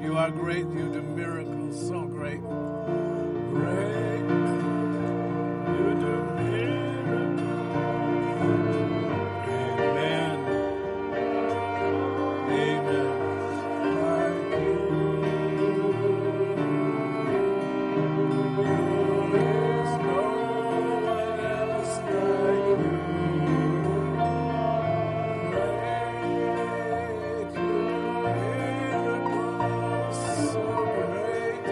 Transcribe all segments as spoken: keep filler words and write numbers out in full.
You are great. You do miracles so great. Great. You do miracles. Amen. Amen. Like you. There is no one else like you. Great. You miracles so great.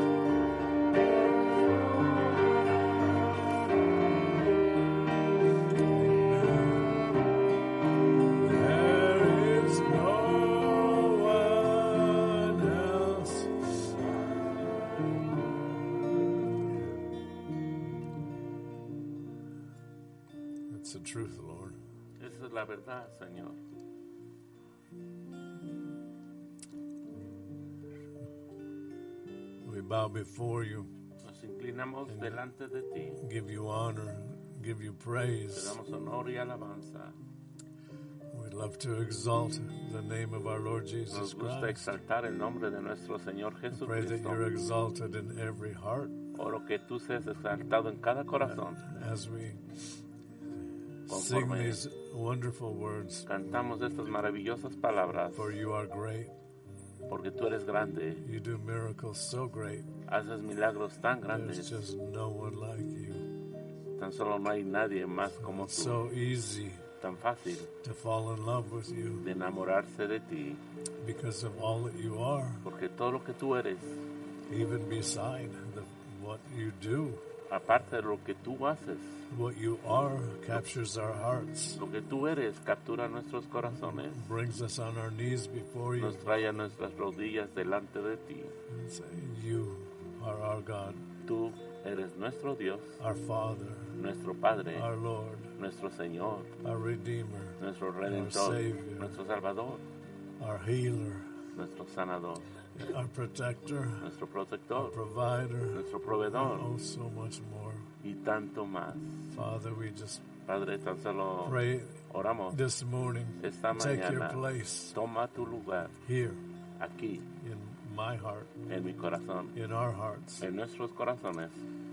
There is no one else. That's the truth, Lord. Esa es la verdad, Señor. We bow before you, Nos inclinamos delante de ti. give you honor, give you Te praise. damos honor y alabanza. We'd love to exalt the name of our Lord Nos Jesus gusta Christ. exaltar el nombre de nuestro Señor Pray that Jesucristo. you're exalted in every heart Oro que tú seas exaltado en cada corazón. as we sing Conforme these wonderful words. cantamos estas maravillosas palabras, For you are great. porque tú eres grande, You do miracles so great. haces milagros tan There's grandes, just no one like you. tan solo no hay nadie más como It's tú. so easy Tan fácil to fall in love with you de enamorarse de ti, because of all that you are, porque todo lo que tú eres, even beside the, what you do. aparte de lo que tú haces, What you are captures our hearts, lo que tú eres captura nuestros corazones, brings us on our knees before you, nos trae a nuestras rodillas delante de ti. and say, you are our God, Tú eres nuestro Dios, our Father, nuestro Padre, our Lord, nuestro Señor, our Redeemer, nuestro Redentor, Savior. nuestro Salvador, our Healer, nuestro Sanador, our Protector, nuestro our Protector, Provider, nuestro Proveedor oh, so much more. y tanto más. Father, we just Padre, tan solo pray oramos. this morning, Esta take your mañana, place toma tu lugar here aquí, in my heart, en mi corazón, in our hearts. en nuestros corazones.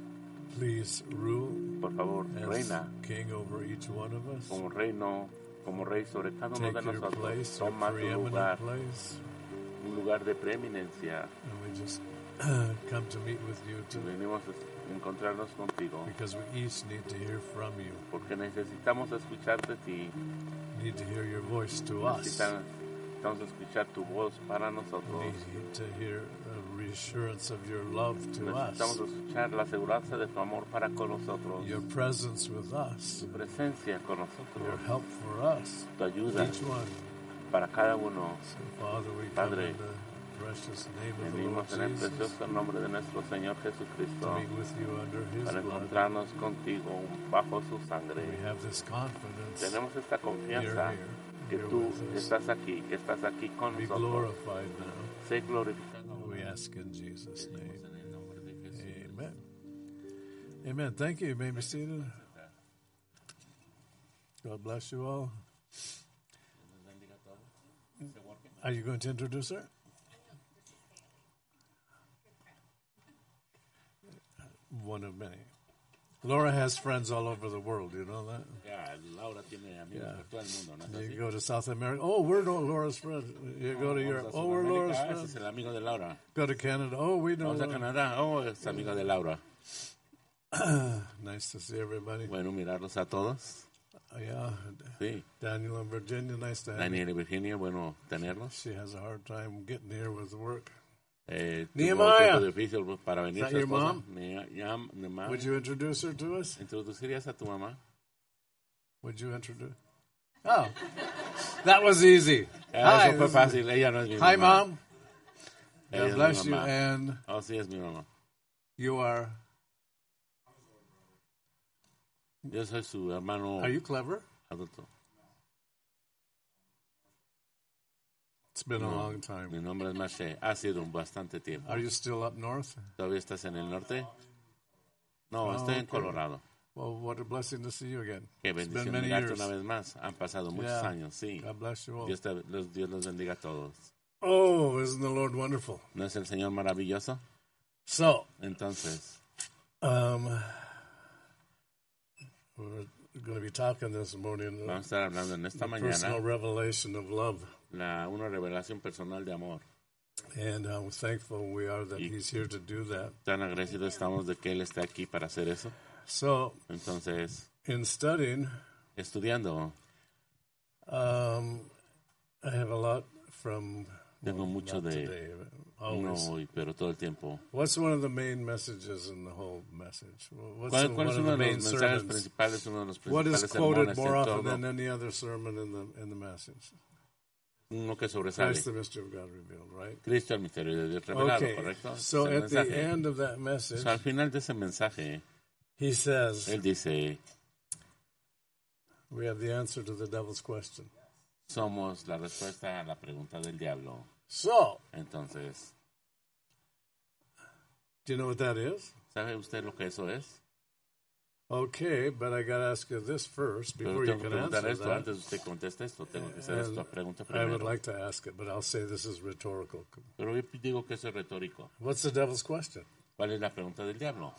Please rule Por favor, as reina King over each one of us. como reino, como rey sobre cada uno Take de your nosotros. place, your Toma tu preeminent lugar, place, un lugar de preeminencia. and we just come to meet with you Y too, venimos a encontrarnos contigo, because we each need to hear from you, porque necesitamos escuchar de ti. need to hear your voice to us, Necesitamos, necesitamos escuchar tu voz para nosotros. need to hear a reassurance of your love to Necesitamos us, escuchar la aseguranza de tu amor para con nosotros, your presence with us, tu presencia con your nosotros, help for us, tu ayuda each one. para cada uno. So, Father, we come Padre, in the precious name of the Lord Venimos en el Jesus precioso nombre de nuestro Señor Jesucristo to meet with you under His para blood. encontrarnos contigo bajo su sangre. We have this confidence. Tenemos esta You're confianza here. que You're tú with us. estás aquí, que estás aquí con Be nosotros. glorified now. Sé glorificado. We ask in Jesus' name. En el nombre de Jesús. Amen. Amen. Thank you. You may be seated. God bless you all. Are you going to introduce her? One of many. Laura has friends all over the world. You know that? Ya, Laura tiene amigos Yeah. por todo el mundo, ¿no es You así? go to South America. Oh, we're no Laura's friend. You go to Vamos Europe. a Oh, we're Laura's Sudamérica, ese es friend. el amigo de Laura. Go to Canada. Oh, we know. Vamos a Laura. Canadá, oh, es amigo de Laura. Nice to see everybody. Bueno, mirarlos a todos. Oh, yeah. Sí. Daniel and Virginia, nice to have you. Daniel y Virginia, bueno tenerlos. She has a hard time getting here with work. Eh, tuvo Nehemiah. tiempo difícil pues, para venir Is su that your esposa. mom? Ne- ya- Nehemiah. Would you introduce her to us? ¿Introducirías a tu mamá? Would you introduce? Oh, that was easy. Ah, Hi, eso fue this is- fácil. Ella no es mi Hi, mamá. Mom. Ella God es bless mi you. mamá. And Oh, sí, es mi mamá. you are, Yo soy su hermano are you clever? adulto. It's been a No, long Mi time. nombre es Maché. Ha sido un bastante tiempo. Are you still up north? ¿Todavía estás en el norte? No, Oh, estoy en okay. Colorado. Well, what a blessing to see you again. Qué It's been bendición many mirarte years. una vez más. Han pasado muchos Yeah. años, sí. God bless you all. Dios, te- los, Dios los bendiga a todos. Oh, isn't the Lord wonderful? ¿No es el Señor maravilloso? So, Entonces, um, we're going to be talking this morning vamos a estar hablando en esta the personal mañana revelation of love. la, una revelación personal de amor. And how thankful we are that Y- he's here to do that. Tan agradecidos estamos de que Él esté aquí para hacer eso. So, Entonces, in studying, estudiando, um, I have a lot from tengo mucho not de today, but no always. hoy, pero todo el tiempo. What's one of the main messages in the whole message? What's ¿Cuál, the- cuál one es of uno the de main los mensajes sermons? principales, uno de los What is principales quoted sermones more en often todo? than any other sermon in the in the message? Uno que sobresale. Christ, the mystery of God revealed, right? Cristo, el misterio de Dios revelado, Okay, ¿correcto? so Es el at the mensaje. end of that O message, sea, al final de ese mensaje, he says, Él dice, we have the answer to the devil's question. somos la respuesta a la pregunta del diablo. So, Entonces, do you know what that is? ¿sabe usted lo que eso es? Okay, but I got to ask you this first Pero before you tengo que can preguntar answer esto that. antes de usted conteste esto. Tengo que hacer And esta pregunta I would primero. like to ask it, but I'll say this is rhetorical. Pero yo digo que eso es retórico. What's the devil's question? ¿Cuál es la pregunta del diablo?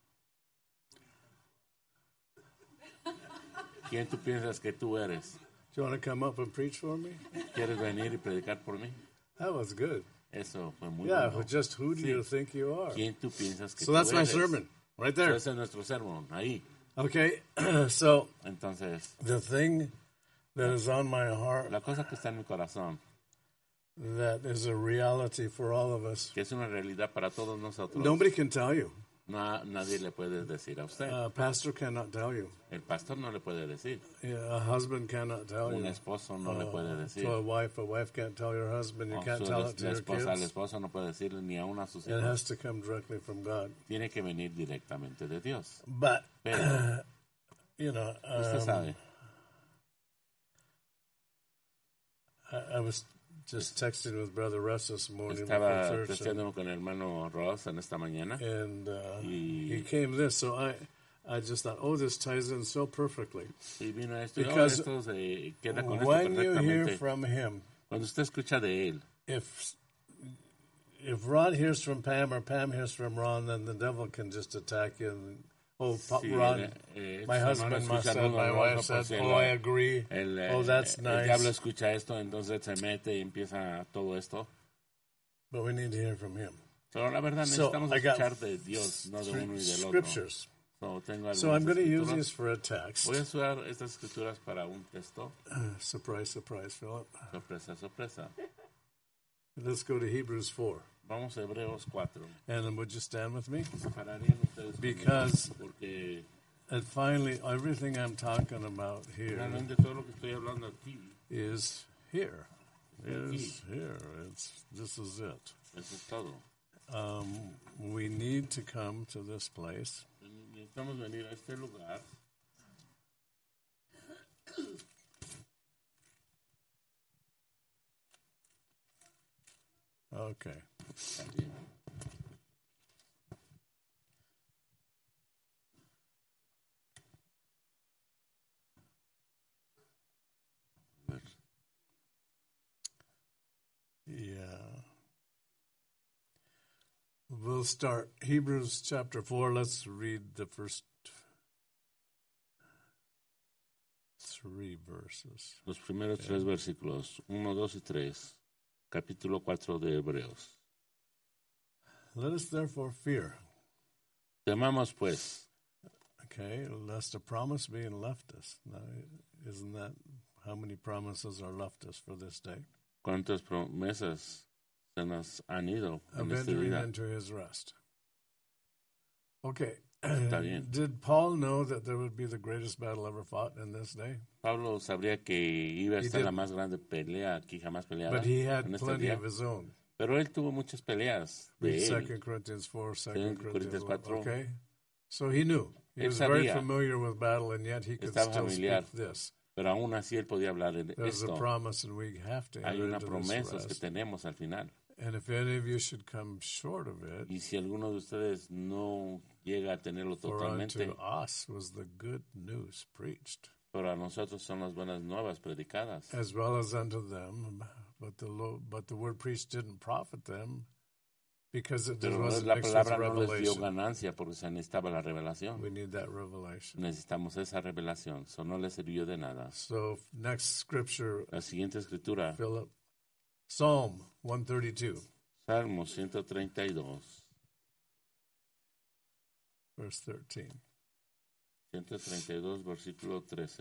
¿Quién tú piensas que tú eres? Do you want to come up and preach for me? ¿Quieres venir y predicar por mí? That was good. Eso fue muy Yeah, bueno. but just who do Sí. you think you are? ¿Quién tú piensas que So tú that's my eres? sermon, right there. Ese es nuestro sermón, ahí. Okay, so Entonces, the thing that is on my heart la cosa que está en mi corazón, that is a reality for all of us, que es una realidad para todos nosotros, nobody can tell you. no, nadie le puede decir a usted. A pastor cannot tell you. El pastor no le puede decir. Yeah, a husband cannot tell Un you. esposo no le puede decir. To a wife, a wife can't tell your husband. You O can't su- tell la, it to la your esposa al kids. esposo no puede decirle ni aún a sus It hijos. has to come directly from God. Tiene que venir directamente de Dios. But, Pero, you know, usted um, sabe, I, I was just texting with Brother Russ this morning estaba before church, and, testeando con el hermano Ross en esta mañana. and uh, Y- he came this. So I, I just thought, oh, this ties in so perfectly. Y vino esto, y oh, Because esto se queda con esto When you hear perfectamente. from him, Cuando usted escucha de él, if if Ron hears from Pam or Pam hears from Ron, then the devil can just attack you. And, oh, Pa- si Ron, eh, eh, my su husband hermano must escucha said, uno my de wife los said, otros, oh, I agree. el, eh, Oh, that's el nice. diablo escucha esto, entonces se mete y empieza todo esto. But we need to hear from him. Pero la verdad So, necesitamos I got escuchar de Dios, no de uno y del otro. Scriptures. So, tengo So I'm algunas going to use escrituras. these for a text. Voy a usar estas escrituras para un texto. Surprise, surprise, Philip. Sorpresa, sorpresa. Let's go to Hebrews four. Vamos a Hebreos cuatro. And then would you stand with me? Se pararían ustedes conmigo, Because- porque And finally, everything I'm talking about here realmente todo lo que estoy hablando aquí, is here. Aquí. Is here. It's this is it. eso es todo. Um, we need to come to this place Necesitamos venir a este lugar. Okay. También. A ver. Yeah. We'll start Hebrews chapter four. Let's read the first three verses. Los primeros tres versículos, uno, dos y tres, capítulo cuatro de Hebreos. Let us therefore fear, Temamos pues, okay, lest a promise being left us. Now, isn't that how many promises are left us for this day? cuántas promesas se nos han ido Of en esta entering vida. into his rest. Okay. Está bien. Did Paul know that there would be the greatest battle ever fought in this day? Pablo sabría que iba a He estar la did. más grande pelea aquí jamás peleada But he had en este plenty día. of his own. Pero él tuvo muchas peleas de Read él. Second Corinthians four, Second Second Corinthians Corintios one. cuatro. Okay? So he knew. He Él was very sabía. familiar with battle, and yet he could Estaba still familiar. speak this. Pero aún así él podía hablar de There's a esto. promise, and we have to Hay enter una into this promesa que rest. tenemos al final. And if any of you should come short of it, Y si alguno de ustedes no llega a tenerlo for totalmente, unto us was the good news preached, pero a nosotros son las buenas nuevas predicadas. as well as unto them. but the lo- but the word preach didn't profit them because it Pero wasn't la mixed with palabra no les dio revelation. ganancia porque se necesitaba la revelación. We need that revelation. Necesitamos esa revelación. Eso no les sirvió de nada. So next scripture, La siguiente escritura, Philip, Psalm one thirty-two, Salmo ciento treinta y dos, verse thirteen. ciento treinta y dos, versículo trece.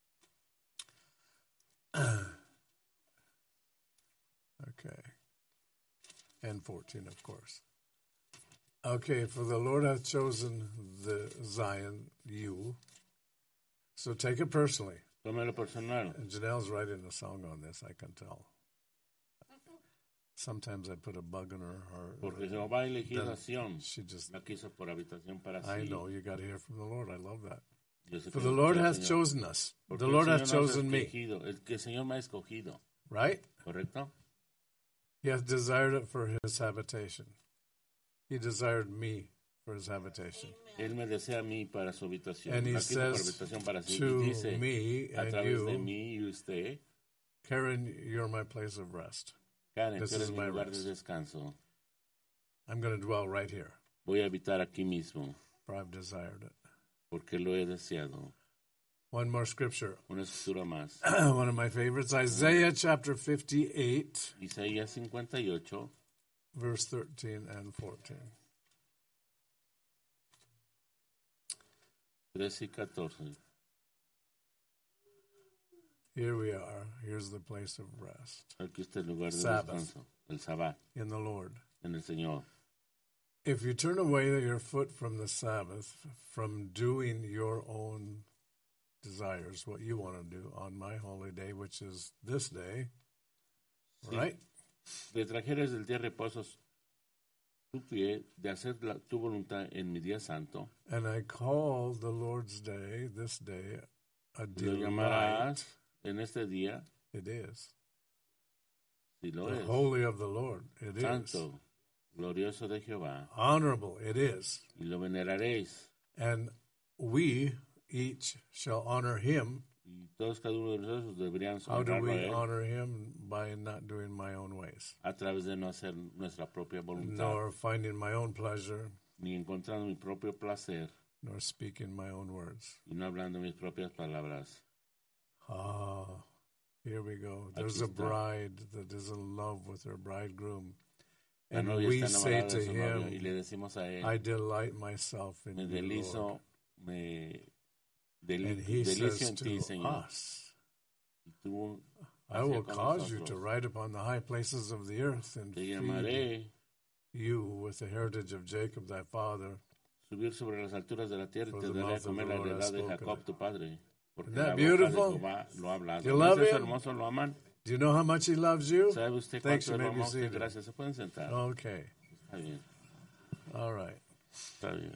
Okay. And fourteen, of course. Okay, for the Lord hath chosen the Zion, you. So take it personally. Tómelo personal. And Janelle's writing a song on this, I can tell. Sometimes I put a bug in her heart. Porque Jehová ha elegido Then a Sión. she just, La quiso por habitación para sí. I know, you got to hear from the Lord. I love that. Yo sé For que the el Lord Señor- hath chosen us. Porque The el Lord Señor hath nos ha chosen me, escogido. El que el Señor me ha escogido. right? ¿Correcto? He hath desired it for his habitation. He desired me for his habitation. Él me desea a mí para su habitación. And he La quiso por says habitación para sí. to Y dice, me a and través de you, mí y usted, Karen, you're my place of rest. Karen, This tú eres is mi my lugar rest. de descanso. I'm going to dwell right here, Voy a habitar aquí mismo, for I've desired it. porque lo he deseado. One more scripture. Una escritura más. One of my favorites, Isaiah chapter fifty-eight, Isaías cincuenta y ocho, verse thirteen and fourteen. trece y catorce. Here we are. Here's the place of rest Aquí está el lugar de Sabbath. descanso, el Sabbat, in the Lord. en el Señor. If you turn away your foot from the Sabbath, from doing your own desires, what you want to do on my holy day, which is this day, Sí. right? Te trajeres del día de reposo tu pie de hacer la- tu voluntad en mi día santo. And I call the Lord's day, this day, a Lo delight. llamarás en este día, It is. si lo The es, holy of the Lord. It is. santo, glorioso de Jehová, Honorable. It is. y lo veneraréis. And we each shall honor him. Y todos cada uno de nosotros deberían How do honrarlo a we él honor him? By not doing my own ways, a través de no hacer nuestra propia voluntad, nor finding my own pleasure, ni encontrando mi propio placer, nor speaking my own words. y no hablando mis propias palabras. Ah, here we go. There's Aquí a está. bride that is in love with her bridegroom. La And novia we está say enamorada to de su novio, y him, le decimos a él, I delight myself in me you, delizo, Lord. me deli- And he delicio says en to ti, Señor. us, Y tú I hacia will con cause you nosotros. to ride upon the high places of the earth and Te feed llamaré you with the heritage of Jacob thy father. subir sobre las alturas de la tierra y For te the daré a mouth of comer the la Lord heredad has de spoken Jacob it. tu padre. Porque Isn't that la boca beautiful? de Jehová lo ha hablado. You ¿No love es eso him? hermoso? ¿Lo aman? Do you know how much he loves you? ¿Sabe usted Thanks, cuánto you lo may be ama usted? seated. Gracias. Se pueden sentar. Okay. Está bien, All right. está bien.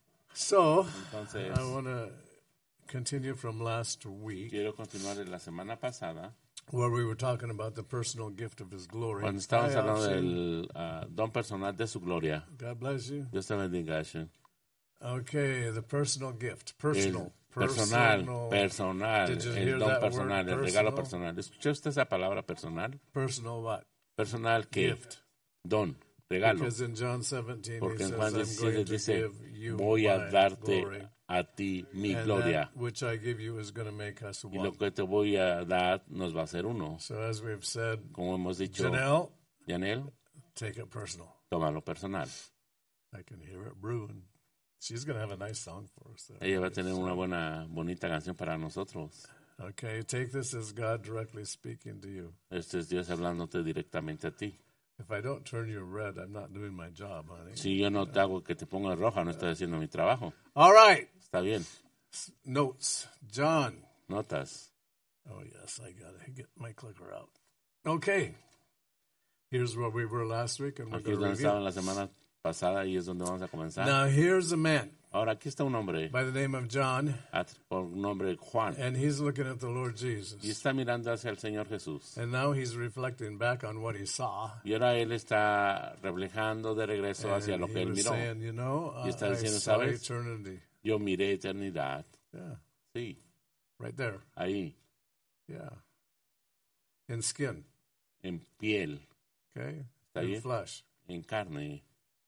So, Entonces, I want to continue from last week quiero continuar de la semana pasada, where we were talking about the personal gift of his glory. cuando estábamos Hi, hablando Ashley. del ah, don personal de su gloria. God bless you. Dios te bendiga, Ashley. Okay, the personal gift. El Personal. personal, personal, Did you el hear don that personal, word, el regalo personal? personal. ¿Escuchó usted esa palabra personal? Personal what? Personal, ¿qué? Gift. Don, regalo. Because in John seventeen, he Porque en says, Juan I'm going diecisiete to dice, give you voy a my darte glory. a ti mi And gloria. that which I give you is going to make us Y lo one. que te voy a dar nos va a hacer uno. So as we've said, Como hemos dicho, Janelle, Yanel, take it personal. tómalo personal. I can hear it brewing. She's going to have a nice song for us there. Ella va a tener una buena, bonita canción para nosotros. Okay, take this as God directly speaking to you. Este es Dios hablándote directamente a ti. If I don't turn you red, I'm not doing my job, honey. Si yo no te hago que te pongas roja, no estoy haciendo mi trabajo. All right, Está bien. notes. John. Notas. Oh, yes, I got to get my clicker out. Okay, here's where we were last week, and we're Aquí es going to donde estaba review. en la semana pasada y es donde vamos a comenzar. Now, here's a man Ahora, aquí está un hombre, by the name of John, at- por nombre Juan, and he's looking at the Lord y Jesus. está mirando hacia el Señor Jesús. And now he's reflecting back on what he saw. Y ahora él está reflejando de regreso hacia And lo que he él was miró. saying, you know, Y está I, I diciendo, saw ¿sabes? eternity. Yo miré eternidad. Yeah, Sí, right there. ahí, Yeah. In skin. en piel, Okay? ¿Está In bien? flesh. en carne.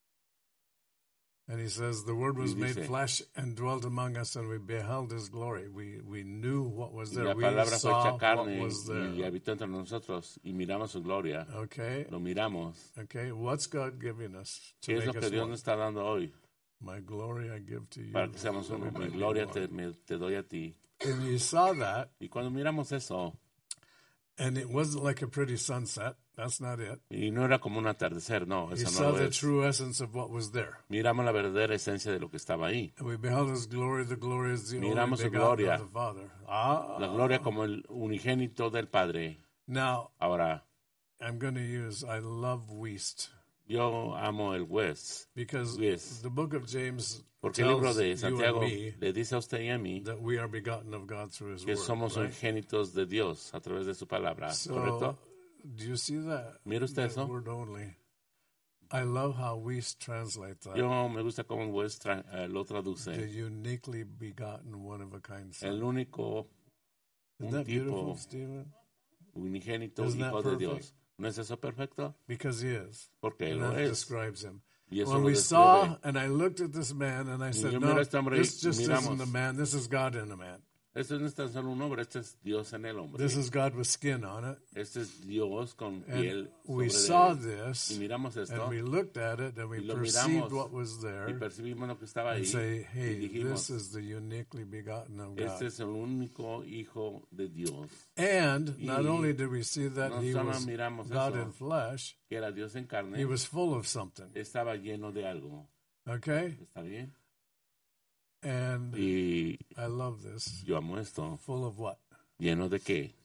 And he says, the Word was Y made dice- flesh and dwelt among us, and we beheld his glory. We, we knew what was Y there. la We palabra fue saw hecha what carne was y there. habitó entre nosotros y miramos su gloria. Okay? Lo miramos. Okay? What's God giving us to ¿Qué es lo make que us Dios one? nos está dando hoy? My glory I give to you. Para que seamos that uno. we Mi might be gloria one. te, me- te doy a ti. And he saw that, Y cuando miramos eso, and it wasn't like a pretty sunset. That's not it. y no era como un atardecer, no, He eso saw no lo the es. true essence of what was there. Miramos la verdadera esencia de lo que estaba ahí. And we beheld his glory. The glory is the Miramos only su begotten gloria. of the Father. Ah. La gloria como el unigénito del Padre. Now, Ahora, I'm going to use, I love Weist. yo amo el West, Because Yes. the book of James porque el libro tells de you Santiago and me le dice a usted y a mí that we are begotten of God through his que word. somos right? unigénitos de Dios a través de su palabra, So, ¿correcto? do you see that? ¿Mira usted That eso? word only. I love how Weist translates that. Yo me gusta cómo el West tra- eh, lo The traduce. uniquely begotten, one of a kind son. El único Isn't un that beautiful, tipo Stephen? unigénito Isn't that hijo de perfect? Dios. ¿No es eso perfecto? Because he is. Porque And lo that es. describes him. Y eso When lo we describe. saw, and I looked at this man, and I said, yo no, miro a este hombre y this just miramos. isn't a man. This is God in a man. Este no es tan solo un hombre, este es Dios en el hombre. This is God with skin on it. Este es Dios con And piel we sobre saw de él. this, Y miramos esto and we looked at it, and we y lo perceived miramos, what was y there, percibimos lo que estaba ahí and say, y hey, dijimos, this is the uniquely begotten of este God. es el único hijo de Dios. And not Y only did we see that no he solo was miramos God eso, in flesh, que era Dios en carne, he was full of something. estaba lleno de algo. Okay? ¿Está bien? And Y I love this. yo amo esto. Full of what? ¿Lleno de qué?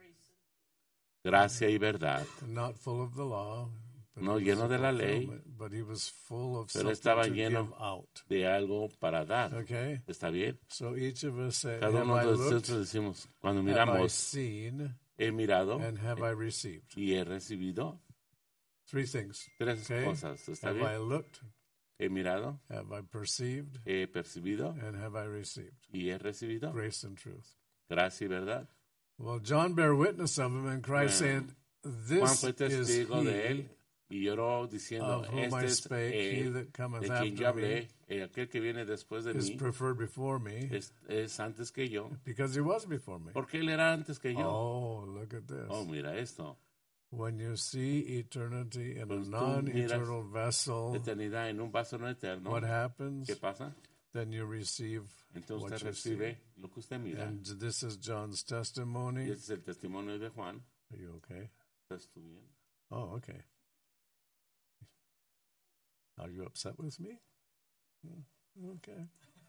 Gracia y verdad. Not full of the law. but No he was lleno de la a ley, fulfillment, But he was full of pero something estaba to lleno give out. de algo para dar. Okay? ¿Está bien? So each of us say, Cada have uno I de looked, nosotros decimos, cuando have I miramos, seen, he mirado and have I received? y he recibido Three things. tres Okay? cosas. ¿Está Have I bien? looked, He mirado, have I perceived, he percibido and have I received? y he recibido Grace and truth. gracia y verdad. Well, John bare witness of him, and Christ Bueno, saying, Juan this fue is testigo de él he y lloró diciendo, of whom I este es spake, he él that cometh de quien yo after me hablé, eh, aquel que viene después de is mí, preferred before me, es, es antes que yo, because he was before me. porque él era antes que yo. Oh, look at this. Oh, mira esto. When you see eternity in a Cuando tú non-eternal vessel, Eternidad en un vaso no eterno. what happens? ¿Qué pasa? Then you receive Entonces what usted you see. recibe lo que usted mira. And this is John's Y testimony. ese es el testimonio de Juan. Are you okay? ¿Estás tú bien? Oh, okay. Are you upset with me? Mm, Okay.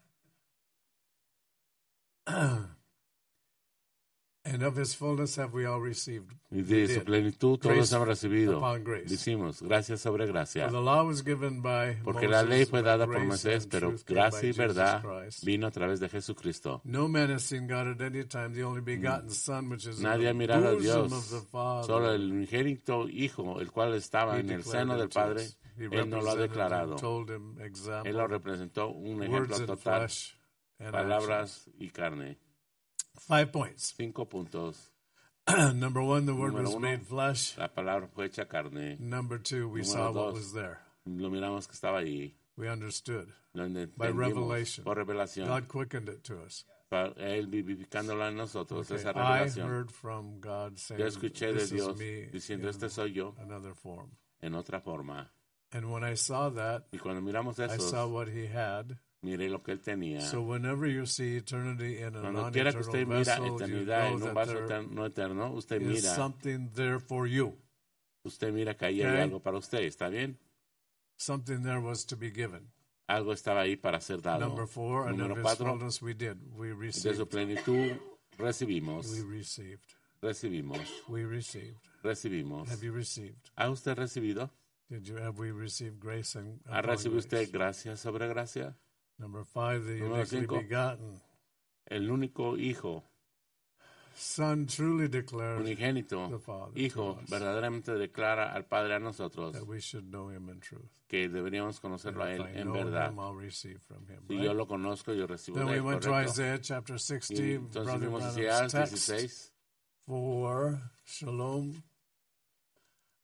And of his fullness have we all received. Y We de su did. plenitud todos Grace hemos recibido. upon grace. Decimos, gracia sobre gracia. For the law was given by Porque Moses, la ley fue but dada por grace Moisés, and pero truth came gracia by y Jesus verdad Christ. vino a través de Jesucristo. No man has seen God at any time, the only begotten Son, which is Nadie ha in the mirado a bosom Dios, of the Father. solo el unigénito Hijo, el cual estaba He en el declared seno it del to Padre, us. He Él nos lo ha represented declarado. and told him Él lo example, representó un words ejemplo and total, flesh and actions. palabras y carne. Five points. Cinco puntos. Number one, the Word Número was uno, made flesh. La palabra fue hecha carne. Number two, we Número saw what dos, was there. Lo miramos que estaba ahí. We understood. Lo By entendimos revelation. por revelación. God quickened it to us. Para Él vivificándola en nosotros, Okay. esa I revelación. heard from God saying, Yo escuché de this Dios is me diciendo, in este soy yo, another form. en otra forma. And when I saw that, Y cuando miramos I saw eso, what he had. miré lo que Él tenía. So whenever you see eternity in a Cuando quiera que usted non-eternal mira vessel, you eternidad know en un that vaso there eterno, no eterno, usted is mira, something there for you. usted mira que ahí Okay. hay algo para usted, ¿está bien? Something there was to be given. Algo estaba ahí para ser dado. Number four, and Número of his cuatro, fullness we did. We de received. su plenitud recibimos, We received. recibimos, We received. recibimos. Have you received? ¿Ha usted recibido? Did you have we received grace and ¿Ha upon recibido usted grace? gracia sobre gracia? Number five, the Número uniquely cinco. begotten El único Hijo, Son truly declares unigénito, the Father Hijo, to us, verdaderamente declara al Padre a nosotros that we should know him in truth. que deberíamos And conocerlo a if Él I en know verdad. him, I'll receive from him. Si Right? yo lo conozco, yo recibo Then de we Él, went to ¿correcto? Isaiah chapter sixty, Y entonces Brother fuimos a Branham's Isaías text dieciséis for Shalom.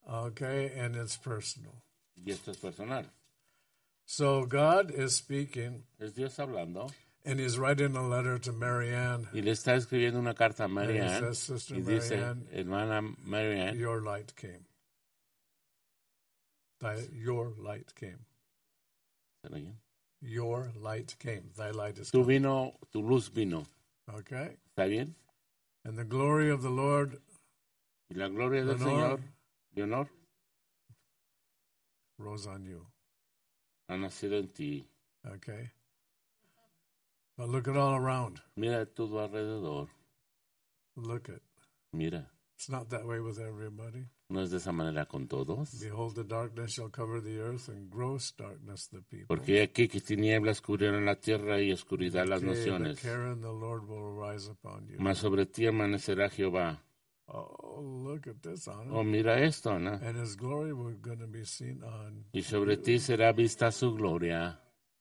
Okay, and it's personal. Y esto es personal. So God is speaking, Es Dios hablando. and he's writing a letter to Marianne. Y le está escribiendo una carta a Marianne. And he says, Sister Y dice, Marianne, hermana Marianne, your light came. Thy, your light came. ¿está bien? Your light came. Thy light is Tu come. vino, tu luz vino. Okay? ¿Está bien? And the glory of the Lord, Y la gloria del Leonor, Señor, Leonor, rose on you. ha nacido en ti. Okay? But look at all around. Mira todo alrededor. Look at. Mira. It's not that way with everybody. No es de esa manera con todos. Behold, the darkness shall cover the earth, and gross darkness the people. Porque aquí que tinieblas cubrirán la tierra y oscuridad las Okay, naciones. but Karen, the Lord will rise upon you. Mas sobre ti amanecerá Jehová. Oh, look at this, Anna. Oh, mira esto, Ana. And his glory will going to be seen on. Y sobre ti será vista su gloria.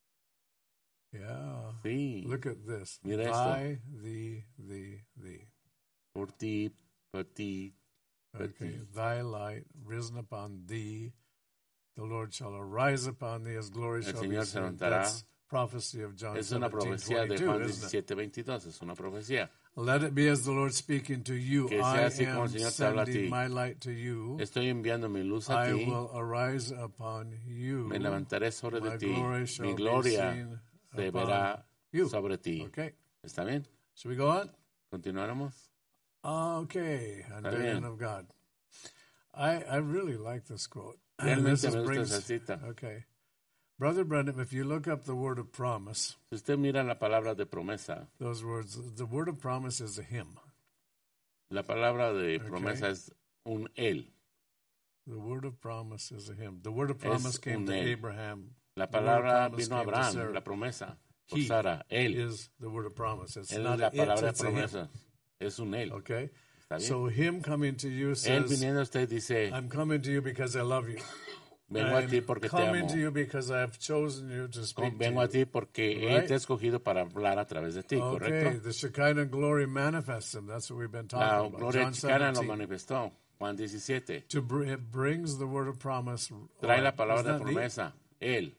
Yeah. Sí. Look at this. Mira esto. Thy, thee, thee, thee. Por ti, por ti, por Okay. ti. Thy light risen upon thee. The Lord shall arise upon thee. His glory El shall be Señor se seen. levantará. That's prophecy of John Es una seventeen profecía de twenty-two, Juan isn't it? diecisiete veintidós. Es una profecía. Let it be as the Lord speaking to you. Que sea I así como am el Señor te habla a sending ti. my light to you. Estoy enviando mi luz a I ti. will arise upon you. Me levantaré sobre My de ti. glory shall Mi be gloria seen se upon verá you. sobre ti. Okay. ¿Está bien? Should we go on? ¿Continuáramos? Okay. Unveiling bien. of God. I, I really like this quote. Realmente This me is gusta brings- esa cita. Okay. Brother Brenham, if you look up the word of promise, Si usted mira la palabra de promesa, those words, the word of promise is a him. la palabra de promesa Okay. es un él. The word of promise is a him. The word of promise came un to él. Abraham. La The word of palabra promise vino a came to Abraham, Sarah. la promesa. Por He Sara, él. is the word of promise. It's Él not es la a it, palabra de it's a him. promesa. Es un él. Okay? ¿Está bien? So him coming to you Él says, viniendo a usted dice, I'm coming to you because I love you. vengo a I'm ti porque te coming amo. to you because I've chosen you to speak Vengo a to ti you. porque Right? Él te ha escogido para hablar a través de ti, Okay, ¿correcto? the Shekinah glory manifests him. That's what we've been talking La about. gloria John chicana lo seventeen. manifestó. Juan diecisiete. To br- it brings the word of promise. Trae la uh, palabra isn't de that neat? promesa. Él.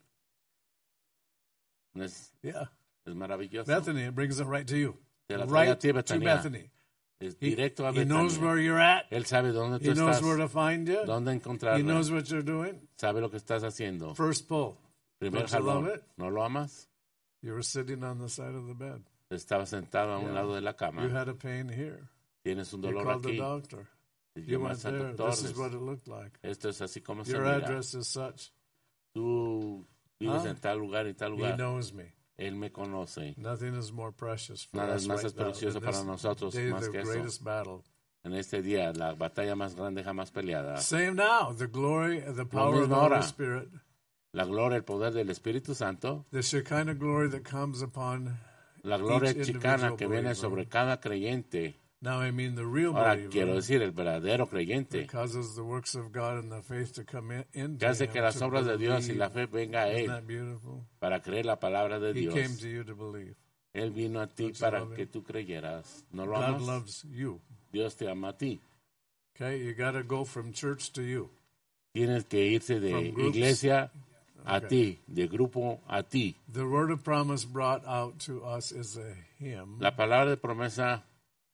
¿No es, Yeah. es maravilloso? Bethany, it brings it right to you. Te la trae Right a ti, to Betania. Bethany. Es He, directo a he knows Betania. where you're at. Él sabe dónde tú He knows estás, where to find you. dónde He encontrarlo. knows what you're doing. Sabe lo que estás haciendo. First pull. Primer Don't you love jalón. it? ¿No lo amas? You were sitting on the side of the bed. Estaba sentado a un Yeah. lado de la You cama. had a pain here. Tienes un You dolor called the aquí. doctor. Te You went llamas al there. doctor. This is what it looked like. Esto es así como se Your mira. address is such. Tú vives Ah. en tal lugar y tal He lugar. knows me. Él me conoce. Nothing is more precious for Nada us es más right now precioso than para this nosotros day, más the que eso. greatest battle. En este día, la batalla más grande jamás peleada. Same now. The glory, the power of the mismo Holy ahora. Spirit, La gloria, el poder del Espíritu Santo. the Shekinah glory that comes upon. La gloria Each chicana individual que viene believer. sobre cada creyente. Now I mean the real Ahora believer, quiero decir, el verdadero creyente. that causes the works of God and the faith to come in, into Que hace him que las to obras de Dios y believe. la fe venga a Isn't Él that beautiful? para creer la palabra de He Dios. came to you to believe. Él vino a ti Don't you para love him? que tú creyeras. ¿No lo God amas? loves you. Dios te ama a ti. Okay, you got to go from church to you. Tienes que irse de From groups. iglesia a Okay. ti, de grupo a ti. The word of promise brought out to us is a hymn. La palabra de promesa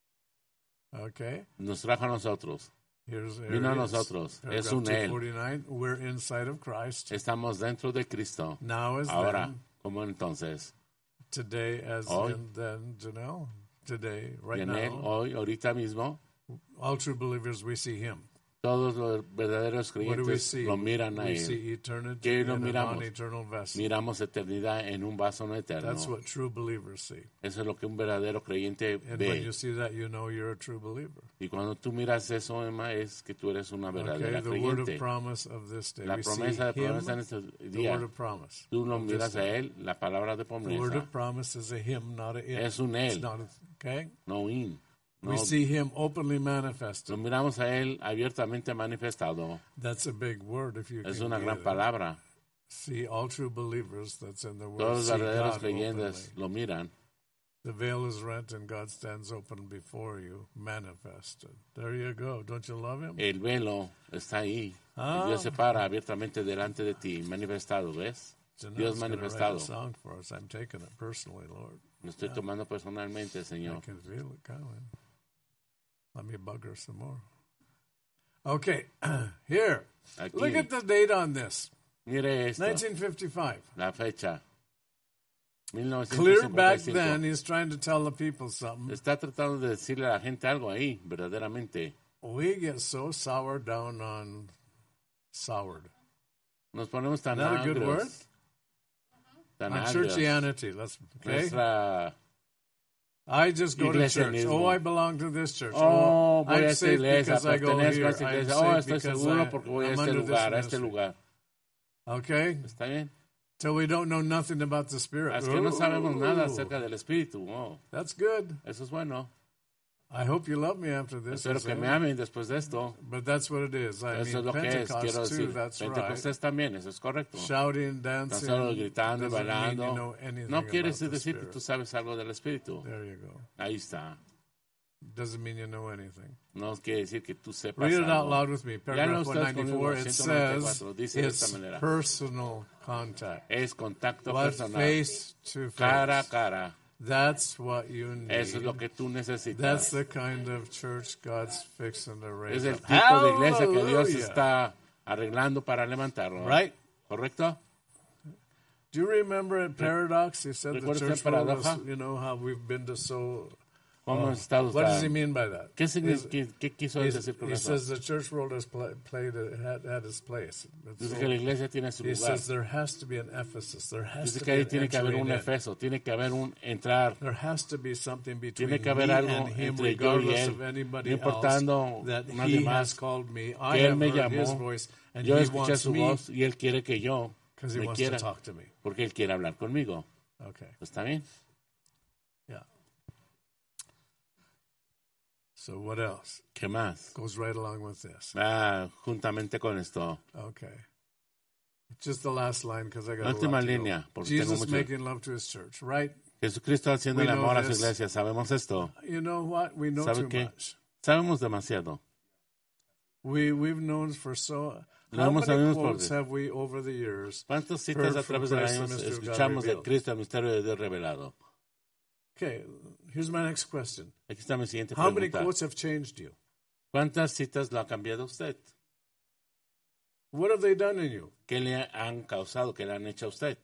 Okay, nos trajo a nosotros. here's there Vino a it is. nosotros. Paragraph Es un él. two forty-nine. We're inside of Christ. Estamos dentro de Cristo. Now as Ahora, then, como entonces, today as Hoy. in then, Janelle. Today, right en él, now, hoy, ahorita mismo, all true believers, we see him. todos los verdaderos What do we creyentes see? lo miran a We él. see eternity ¿Qué in lo a miramos? non-eternal vessel. Miramos eternidad en un vaso no eterno. That's what true believers see. Eso es lo que un verdadero creyente And when ve. you see that, you know you're a true believer. Y cuando tú miras eso, Emma, es que tú eres una Okay, verdadera the word of creyente. promise of this day. La We see promesa de him, promesa en este the día, word of promise. tú lo of this miras a day. él, la palabra de The word promesa, of promise is a him, not a it. Es un It's él. not a- okay? no in. No, We see him openly manifested. lo miramos a él abiertamente manifestado. That's a big word if you Es can una get gran it. palabra. See, all true believers that's in the world Todos los see verdaderos God creyentes openly. lo miran. The veil is rent and God stands open before you, manifested. There you go. Don't you love him? El velo está ahí. Ah. Y Dios se para abiertamente delante de ti, manifestado, ¿ves? Janelle's Dios gonna write manifestado. a song for us. I'm taking it personally, Lord. Lo estoy tomando personalmente, I Señor. can feel it coming. Let me bug her some more. Okay, here. Aquí. Look at the date on this. Mire esto, nineteen fifty-five. la fecha. Clear back mil novecientos cincuenta y cinco. then, he's trying to tell the people something. Está tratando de decirle a la gente algo ahí, verdaderamente. We get so soured down on soured. Nos ponemos tan Isn't that a good word? agrios. Tan On agrios. churchianity. Let's, okay? Nuestra... I just go to church. Iglesianismo. Oh, I belong to this church. Oh, voy I'm a esta safe iglesia, because I go pertenezco here. a esta I'm iglesia. safe Oh, estoy because seguro I, porque voy a I'm este under this lugar, a este ministry. lugar. Okay? ¿Está bien? Till we don't know nothing about the Spirit. Es que no sabemos nada Ooh, acerca del Espíritu. Oh, That's good. eso es bueno. I hope you love me after this. Espero que Sam. me amen después de esto. But that's what it is. I Eso es mean, lo que es, Pentecost quiero too, decir. that's right. Pentecostés también, eso es correcto. Shouting, Tan dancing, solo gritando y doesn't mean bailando. you know anything No quiere about the decir que Spirit. tú sabes algo del Espíritu. There you go. Ahí está. Doesn't mean you know anything. No quiere decir que tú sepas Read it out algo. loud with me. Paragraph ustedes one ninety-four. conmigo, It ciento noventa y says cuatro, dice de esta it's manera. personal contact. Es contacto What personal. face to Cara a face. cara. That's what you need. Eso es lo que tú That's necesitas. the kind of church God's fixing to raise Es el up. tipo de iglesia que Dios Hallelujah. está arreglando para levantarlo. Right? ¿Correcto? Do you remember at Paradox? He said the ¿Recuerdas church en world Paradoja? is, you know, how we've been to so... ¿Cómo Oh, has estado? what does he tan- mean by that? ¿Qué, signi- He's- qué, qué quiso he's- decir con he eso? says the church world has pla- played a, had, had its place. But Dice so- que la iglesia tiene su he lugar. says there has to be an Ephesus. There has Dice to que be ahí an tiene que haber entering un in. Efeso, tiene que haber un entrar. There has to be something between Tiene que me haber algo and him, entre yo y regardless él, of anybody no importando else, that nadie he más, has called me. I que él have me heard his llamó, voice, and yo he escuché wants su me voz y él quiere que yo because he me wants quiera, to talk to me. porque él quiere hablar conmigo. Okay, ¿Está bien? yeah. So what else ¿Qué más? goes right along with this? Ah, juntamente con esto. Okay. Just the last line because I got La a lot última to go. línea, porque tengo Jesus mucho. making love to his church, right? Jesucristo haciendo We el know amor a su this. iglesia. ¿Sabemos esto? You know what? We know ¿Sabe too qué? much. Sabemos demasiado. We we've known for so. Lo How hemos many sabido por- quotes have we over the years? ¿Cuántas citas a Heard from través de los Christ, the años mystery of God escuchamos de revealed. Cristo, el misterio de Dios revelado? Okay, here's my next question. Aquí está mi siguiente How many pregunta. quotes have changed you? ¿Cuántas citas lo ha cambiado usted? What have they done in you? ¿Qué le han causado? ¿Qué le han hecho a usted?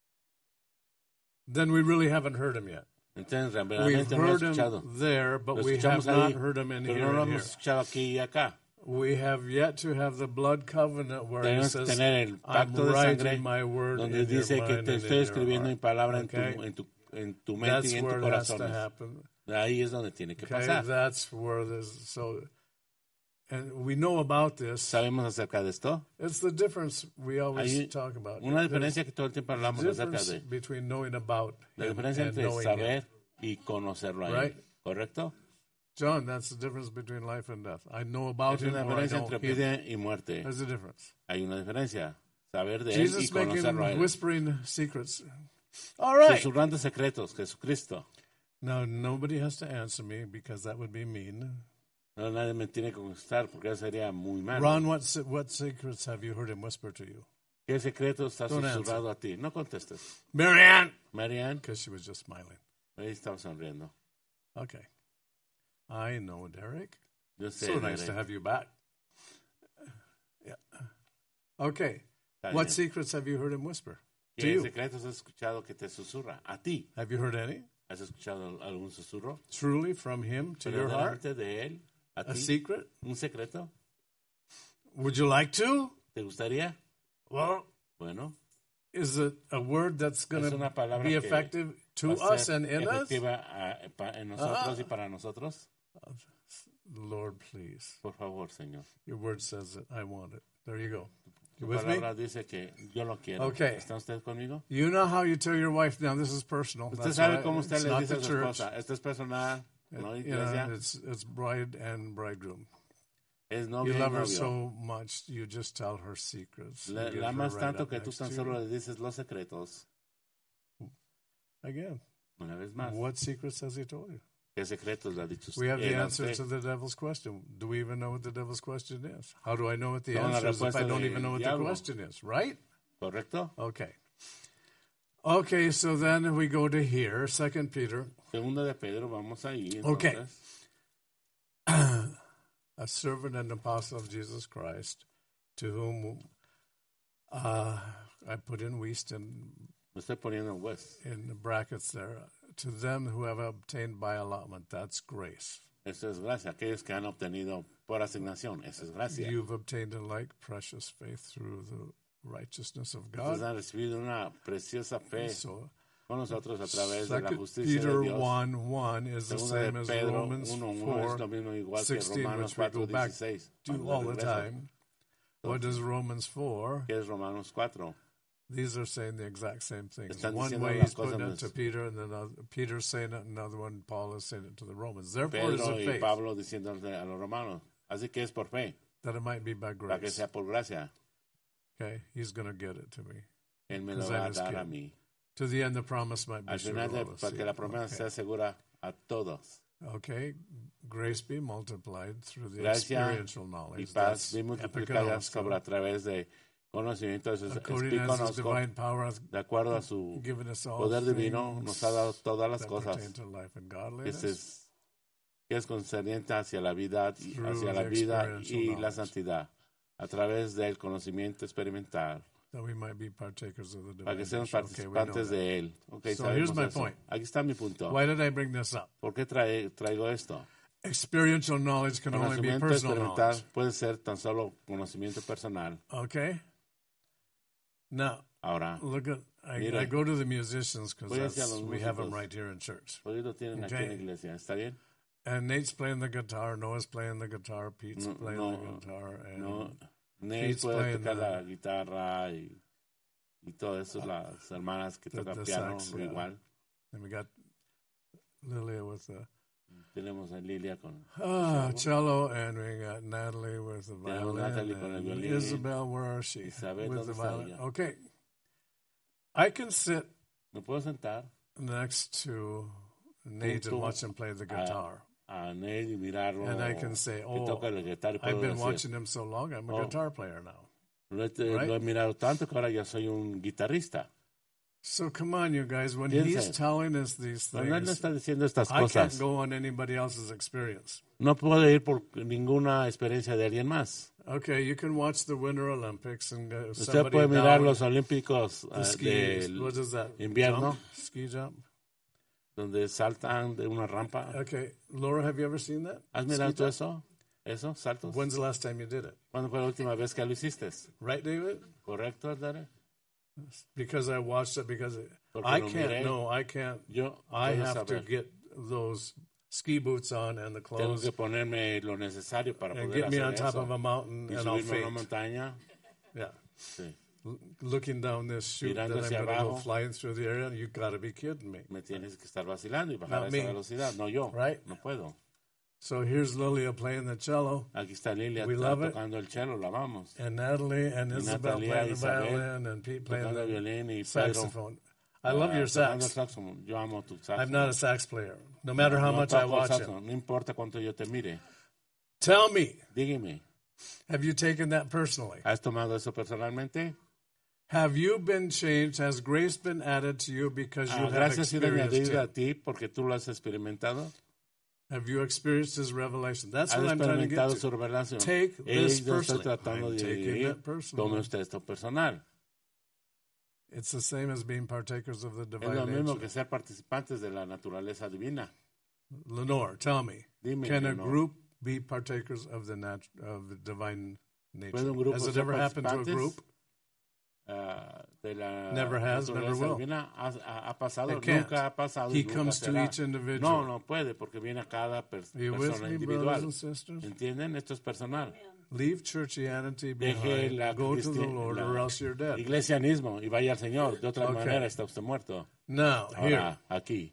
Then we really haven't heard him yet. Entonces, We've realmente no lo he heard escuchado. him there, but Lo we have escuchamos ahí, not heard him in pero here no lo and hemos here. escuchado aquí y acá. We have yet to have the blood covenant where he Tenemos que says, tener el I'm pacto de sangre writing my word donde in your dice que mind te and estoy in escribiendo mi your palabra heart. en tu, Okay? en tu, en tu mente That's y en tu where it has to corazón. happen. Ahí es donde tiene que Okay, pasar. that's where this. So, and we know about this. ¿Sabemos acerca de esto? It's the difference we always Hay talk about. una There's diferencia que todo el tiempo hablamos acerca difference de. between knowing about La him diferencia and entre knowing him. saber y conocerlo a él. Right? ¿Correcto? John, that's the difference between life and death. I know about Es him una or I diferencia know entre him. vida y muerte. There's a difference. Hay una diferencia. Saber de él y Jesus making conocerlo a él. whispering secrets. All right. Susurrando secretos, Jesucristo. Now, nobody has to answer me because that would be mean. No, nadie me tiene que contestar porque eso sería muy malo. Ron, what se- what secrets have you heard him whisper to you? ¿Qué secreto está Don't susurrado a ti? No contestes. Marianne! Marianne, Because she was just smiling. ahí estaba sonriendo. Okay. I know, Derek. Yo sé, So nice Derek. to have you back. Yeah. Okay. Está What bien. secrets have you heard him whisper to ¿Qué you? secretos has escuchado que te susurra? A ti. Have you heard any? ¿Has escuchado algún susurro? Truly from him to your heart? ¿Verdaderamente de él? ¿A A ti? secret? ¿Un secreto? Would you like to? ¿Te gustaría? Well, Bueno, is it a word that's going Es una to palabra be que effective to va a us ser and in us? efectiva a- pa- en nosotros y para nosotros. Lord, please. Por favor, Señor. Your word says it. I want it. There you go. Tu You with me? palabra dice que yo lo quiero. Okay. ¿Están ustedes conmigo? You know how you tell your wife, now this is personal. Usted That's sabe why cómo usted it's le not dice a the su church. esposa. Esto es personal, no You know, iglesia. it's, it's bride and bridegroom. Es You novio y love her novio. so much, you just tell her secrets. La, You give la her amas right tanto up que tú next tan to solo you. le dices los secretos. Again, Una vez más, What secrets has he told you? ¿qué secretos le ha dicho usted? We have the Él a answer usted? to the devil's question. Do we even know what the devil's question is? How do I know what the Tengo la answer is if I respuesta don't del even know what the diablo. question is, right? ¿Correcto? Okay. Okay, so then we go to here, Second Peter. Segunda de Pedro, vamos ahí. Okay. Entonces, A servant and apostle of Jesus Christ, to whom uh, I put in West in, me estoy poniendo en West. in the brackets there, to them who have obtained by allotment. That's grace. Eso es gracia. Aquellos que han obtenido por asignación. Eso es gracia. You've obtained a like precious faith through the righteousness of Ustedes God. han recibido una preciosa fe So, con nosotros a través de la Second justicia Peter de Dios. one one is the Segunda same de as Pedro Romans uno uno four es lo mismo igual que sixteen, Romanos which we cuatro go back dieciséis. to Cuando all the regreso, time. What does Romans four? ¿qué es Romanos cuatro? These are saying the exact same things. Están One diciendo way las he's putting it cosas to mis- Peter, and then other, Peter's saying it, another one, Paul is saying it to the Romans. Therefore, is Pedro of y faith Pablo diciéndole a los romanos. Así que es por fe, that it might be by para que grace. sea por gracia. Okay, he's going to get it to me. Él me lo Because va I a just dar a get- mí. To the end, the promise might be Al sure final, to de, all para que la promesa okay. sea segura a todos. Okay, grace be multiplied through the Gracia experiential y knowledge. paz That's bien multiplicadas epikonos, sobre a través de conocimiento. Eso es according as his conozco, divine power hath de acuerdo a su given us all poder divino, things nos ha dado todas las that cosas pertain to life and que godliness. es, que es concerniente hacia la vida, y Through hacia la the vida experiential y la knowledge. santidad, a través del conocimiento experimental, That we might be partakers of the divine para que seamos nature. Okay, we know participantes that. de él. Okay, So sabemos here's my eso. point. Aquí está mi punto. Why did I bring this up? ¿Por qué trae, traigo esto? Experiential knowledge can only be Conocimiento personal experimental knowledge. puede ser tan solo conocimiento personal. Okay? Now, Ahora, look at, I, Mire. I go to the musicians because Voy hacia los we have them músicos. right here in church. hoy lo tienen aquí Okay. en la iglesia, ¿está bien? And Nate's playing the guitar, Noah's playing the guitar, Pete's No, playing no, the guitar, and No, Nate Pete's puede playing tocar the- la guitarra y, y todo eso, las hermanas que the- tocan the piano, sax, yeah. igual. then we got Lilia with the Tenemos a Lilia con ah, cello, and we got Natalie with the Tenemos violin, Natalie con el and violín. Isabel, where is she? Isabel, with the ¿dónde está violin. ella? Okay. I can sit Me puedo sentar next to Nate Junto and watch him play the guitar. a Nate y mirarlo And I can say, que oh, toca la guitarra y I've puedo been decir, watching him so long, I'm a Oh. guitar player now. lo he, Right? lo he mirado tanto que ahora ya soy un guitarrista. So come on, you guys. When Piense. he's telling us these Cuando él no things, está diciendo estas I can't cosas, go on anybody else's experience. no puedo ir por ninguna experiencia de alguien más. Okay, you can watch the Winter Olympics and uh, Usted somebody puede mirar down los Olímpicos the eh, skis. del What is that? invierno. Jump? Ski jump. donde saltan de una rampa. Okay, Laura, have you ever seen that? ¿Has mirado Ski tú jump? eso? ¿Eso? ¿Saltos? When's the last time you did it? ¿Cuándo fue la última vez que lo hiciste? Right, David? ¿Correcto, Dare? Because I watched it. Because it, Porque I lo can't. miré. No, I can't. Yo I puedo have to saber. get those ski boots on and the Tengo clothes que ponerme lo necesario para and poder get me hacer on top eso. of a mountain Y and I'll subirme a faint. una montaña. Yeah. Sí. L- Looking down this chute that Mirando I'm hacia going to go abajo. flying through the area, you got to be kidding me. Me tienes que estar vacilando y bajar Not a esa me. velocidad. No yo. Right. No puedo. So here's Lilia playing the cello, Aquí está Lilia We está love it. tocando el cello, la vamos. and Natalie and Y Isabel Natalia, playing the Isabel, violin, and Pete playing Tocando el the violín y Pedro. saxophone. I love ah, your tocando el sax. saxofón. Yo amo tu saxofón. I'm not a sax player, no matter how No much I toco el watch it. saxofón, no importa cuánto yo te mire. Tell me, Dígame, have you taken that personally? ¿has tomado eso personalmente? Have you been changed? Has grace been added to you because you Ah, have gracias ha sido experienced añadida a it? ti porque tú lo has experimentado. Have you experienced His revelation? That's Has what I'm trying to get experimentado to. su revelación. Take Eh, this yo estoy personally. tratando I'm de taking dirigir. it personally. Tome usted esto personal. It's the same as being partakers of the Es lo divine mismo nature. que ser participantes de la naturaleza divina. Lenore, tell me, Dime, can a Lenore. group be partakers of the nat- of the divine nature? ¿Puede un grupo Has it ser ever happened to a participantes? group? Ah, de la Never has, naturaleza never will. divina. Ha, ha- ha pasado, It can't. nunca ha pasado. He y nunca comes to será. each individual. No, no puede porque viene a cada per- Are you with persona me, individual. brothers and sisters? ¿Entienden? Esto es personal. Leave churchianity Deje behind. la Go to the cristi- Lord, la or else you're dead. iglesianismo y vaya al Señor. De otra Okay. manera está usted muerto. Now, here, Ahora, aquí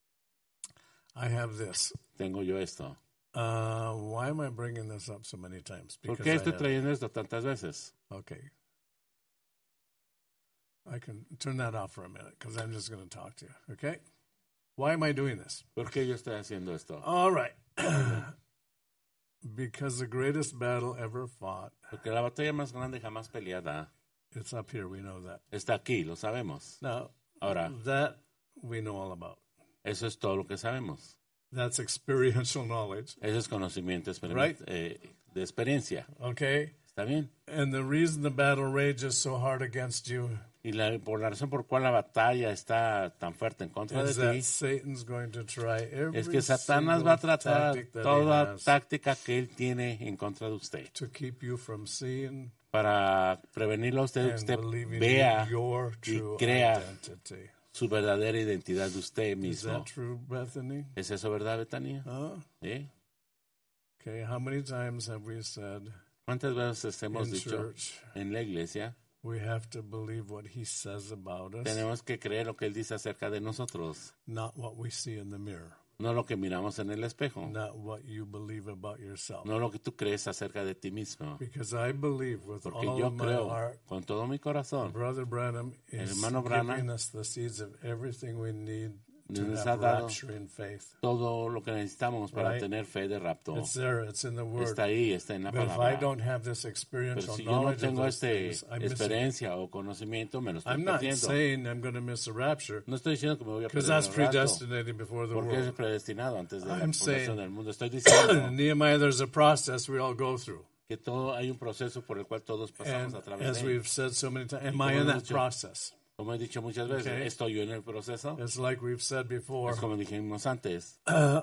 I have this. tengo yo esto. Uh, why am I bringing this up so many times? ¿Por Because qué I estoy have- trayendo esto tantas veces? Okay. I can turn that off for a minute because I'm just going to talk to you. Okay? Why am I doing this? ¿Por qué yo estoy haciendo esto? All right. Because the greatest battle ever fought, Porque la batalla más grande jamás peleada it's up here. We know that. está aquí, lo sabemos. Now, Ahora, that we know all about. eso es todo lo que sabemos. That's experiential knowledge. Eso es conocimiento experiment- Right. eh, de experiencia. Okay? ¿Está bien? And the reason the battle rages so hard against you Y la, por la razón por cual la batalla está tan fuerte en contra is de that ti Satan's going to try every es que Satanás single va a tratar tactic that he toda has táctica que él tiene en contra de usted to keep you from seeing para prevenirlo a usted, que and usted believing vea in your y true crea identity. su verdadera identidad de usted Is mismo. that true, Bethany? ¿Es eso verdad, Betania? Huh? ¿Sí? Okay, how many times have we said ¿Cuántas veces hemos in dicho church en la iglesia? we have to believe what he says about us, Tenemos que creer lo que él dice acerca de nosotros, not what we see in the mirror, no lo que miramos en el espejo, not what you believe about yourself. no lo que tú crees acerca de ti mismo. Because I believe with Porque all yo of my creo heart, con todo mi corazón, Brother Branham is hermano Branham giving us the seeds of everything we need to nos have ha dado rapture in faith. todo lo que necesitamos para Right. tener fe de rapto. It's there, it's in the Word. Está ahí, está en la But if I palabra. don't have this Pero experiential si yo no knowledge of tengo those este things, I'm missing. experiencia o conocimiento, me lo estoy I'm not perdiendo. saying I'm going to miss a rapture, No estoy diciendo que me voy a because perder that's el rapto, predestinated before the porque es world. predestinado antes de la I'm fundación saying- del mundo. Estoy diciendo In Nehemiah, there's a process we all go through. que todo hay un proceso por el cual todos pasamos And a través as de él. we've said so many times, am como I in hemos that dicho- process? Como he dicho muchas veces, Okay. estoy yo en el proceso. It's like we've said before, Es como dijimos antes,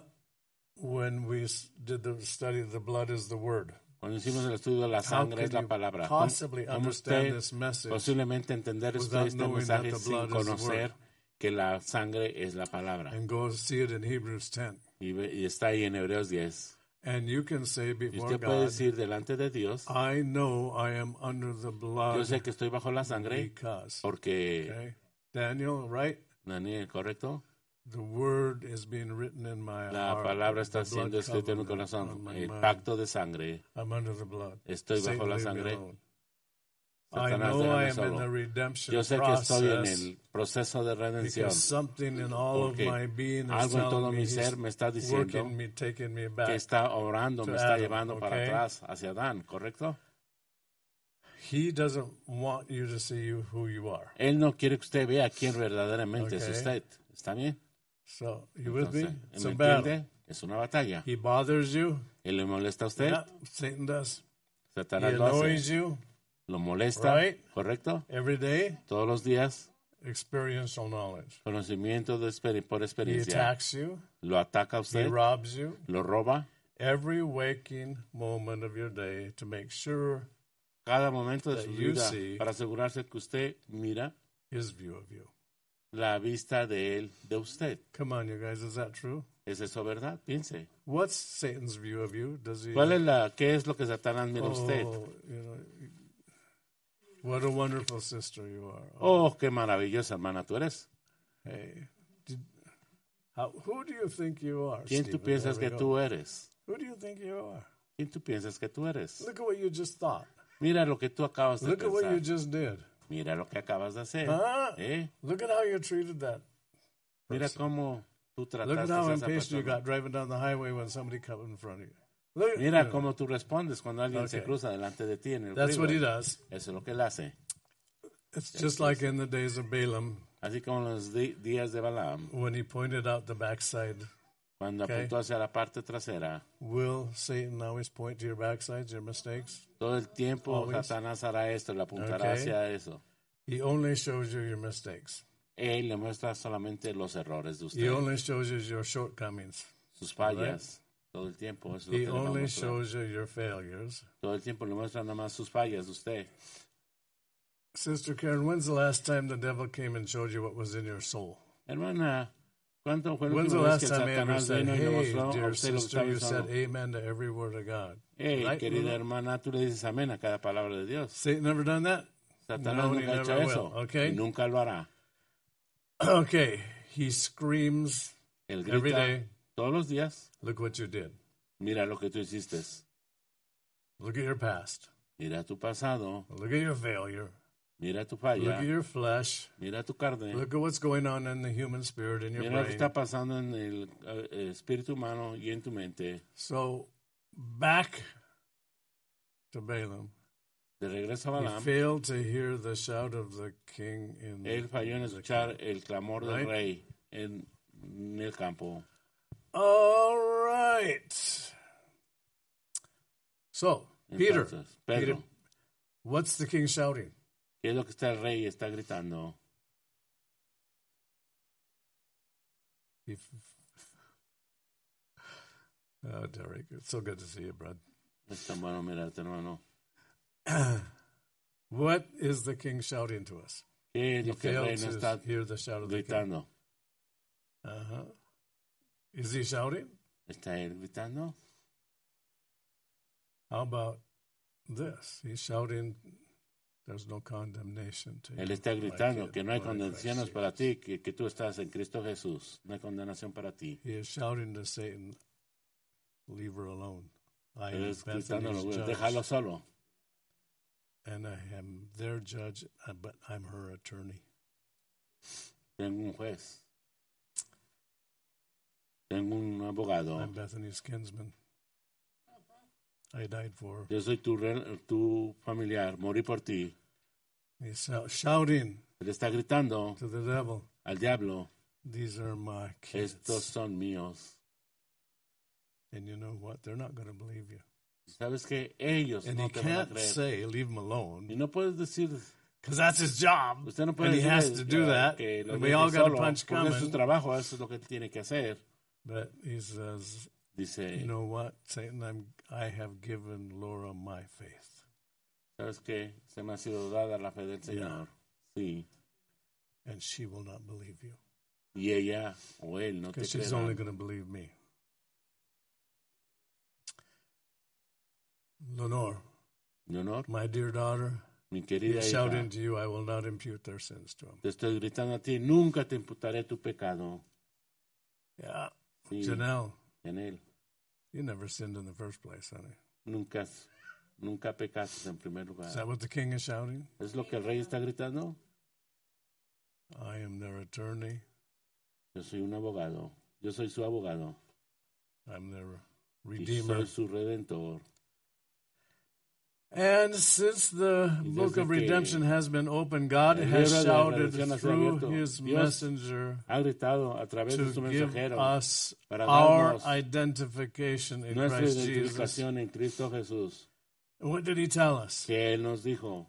when we s- did the study, the blood is the word. cuando hicimos el estudio de la How sangre es can la you palabra. ¿Cómo, possibly cómo understand usted this message posiblemente entender usted without este knowing that mensaje the sin blood is the conocer word? que la sangre es la palabra? And go see it in Hebrews ten. Y, ve- y está ahí en Hebreos diez. And you can say Y before usted puede God, decir delante de Dios, I know I am under the yo blood sé que estoy bajo la sangre because. porque, Okay? Daniel, right? Daniel, ¿correcto? The word is being written in my La heart. palabra está The blood siendo escrita en mi covenant corazón. on my El mind. pacto de sangre. I'm under the blood. Estoy bajo Satan, la leave me sangre. alone. I Satanás, know I déjame am in solo. the redemption Yo sé que estoy en process el proceso de redención. because something in all of Porque my being is algo en todo telling me mi he's ser me está diciendo working me, taking me que back. está orando, to me está Adam, llevando para okay? atrás hacia Adán, ¿correcto? He doesn't want you to see you who you are. Él no quiere que usted vea quién verdaderamente es Okay. usted. ¿Está bien? So, you with me? Entonces, It's ¿me a battle. entiende? Es una batalla. He bothers you. Él le molesta a usted, Yeah, Satan does. He Satanás lo hace, annoys you lo molesta, Right. ¿correcto? every day. Todos los días, Experiential knowledge. conocimiento de exper- por He experiencia. attacks you. Lo ataca a He usted, robs you. lo roba. Every waking moment of your day to make sure Cada momento de that su you vida see- para asegurarse que usted mira his view of you. la vista de él, de usted. Come on, you guys, is that true? ¿Es eso verdad? Piense. What's Satan's view of you? Does he? ¿Cuál es la, qué es lo que Satanás mira a usted? Oh, you know, what a wonderful sister you are. Oh, qué maravillosa hermana tú eres. Hey, did, how, who do you think you are? ¿Quién tú Stephen? piensas There que we tú go. eres? Who do you think you are? ¿Quién tú piensas que tú eres? Look at what you just thought. Mira lo que tú acabas de Look at what you pensar. just did. Mira lo que acabas de hacer. Huh? ¿Eh? Look at how you treated that. Mira cómo tú Look at trataste how a esa impatient you persona. got driving down the highway when somebody come in front of you. Look, Mira you know, cómo tú respondes cuando alguien se Okay. cruza delante de ti en el that's what he freeway. does. Eso es lo que él hace. It's just like in the days of Balaam Así como en los di- días de Balaam, when he pointed out the backside. cuando Okay. apuntó hacia la parte trasera, Will Satan always point to your backsides, your mistakes? todo el tiempo Always. Satanás hará esto, le apuntará Okay. hacia eso. He only shows you your mistakes. Él le muestra solamente los errores de He usted, only shows you your shortcomings. sus fallas, todo el tiempo. Eso es lo He que le va a only mostrar. shows you your failures. Todo el tiempo le muestra nada más sus fallas de usted. Sister Karen, when's the last time the devil came and showed you what was in your soul? Hermana, ¿cuánto fue la When's the última vez que last time he ever Satanás said, vino y le hey, mostró a dear usted lo que sister, estaba you said usando? amen to every word of God? Hey, Right, querida Lulu? hermana, tú le dices amén a cada palabra de Dios. Satan never done that? Satanás No, he nunca ha hecho never will, eso okay? y nunca lo hará. Okay, he screams, Él Every grita day. todos los días, look what you did. mira lo que tú hiciste, Look at your past. mira tu pasado, Look at your failure. Mira tu Look falla. at your flesh. Mira tu carne. Look at what's going on in the human spirit in your Mira lo que brain. está pasando en el eh, espíritu humano y en tu mente. So back to Balaam. De regreso a He Balaam, failed to hear the shout of the king in él falló en the escuchar camp. el clamor del Right? rey en, en el campo. All right. So, Peter, Entonces, Pedro, Peter, what's the king shouting? ¿qué es lo que está el rey está gritando? He f- oh, Derek, it's so good to see you, bud. Es tan bueno mirarte, hermano. What is the king shouting to us? ¿Qué es He lo que el failed rey no to está hear the shout of the king. gritando? Uh-huh. Is he shouting? ¿Está él gritando? How about this? He's shouting, there's no condemnation to Él you, está my gritando kid, que no hay by Christ condenaciones para Jesus. ti, que, que tú estás en Cristo Jesús. No hay condenación para ti. He is shouting to Satan, leave her alone. I Él am es gritándolo, Bethany's judge, déjalo solo. and I am their judge, uh, but I'm her attorney. Tengo un juez. Tengo un abogado. I'm Bethany's kinsman. I died for her. Yo soy tu, re- tu familiar. Morí por ti. He's shou- shouting Él está gritando to the devil, al diablo. these are my kids. Estos son míos. And you know what? They're not going to believe you. ¿Sabes qué? Ellos And no he te van a can't creer. say, leave him alone, Y no puedes decir, because that's his job. usted no puede And he decir has to do que- that. que lo And we deje all got a solo, punch porque es su coming. trabajo, eso es lo que tiene que hacer. But he says, Dice, you know what, Satan, I'm, I have given Laura my faith. ¿sabes qué? Se me ha sido dada la fe del Señor. Sí. And she will not believe you. Y ella o él no te Because she's only creerán. going to believe me. Lenore, Leonor, my dear daughter, mi he querida is hija, shouting to you, I will not impute their sins to him. te estoy gritando a ti, nunca te imputaré tu pecado. Yeah. Sí, Janelle, en él. you never sinned in the first place, honey. Nunca, nunca pecaste en primer lugar. Is that what the king is shouting? ¿Es lo que el rey está gritando? I am their attorney. Yo soy un abogado. Yo soy su abogado. I'm their Y redeemer. soy su redentor. And since the Y book desde of que redemption has been opened, God el has libro de shouted redención ha sido through abierto, his Dios messenger Ha gritado a través de su to give mensajero us para our darnos identification in nuestra Christ Jesus. identificación en Cristo Jesús. What did he tell us? Que Él nos dijo,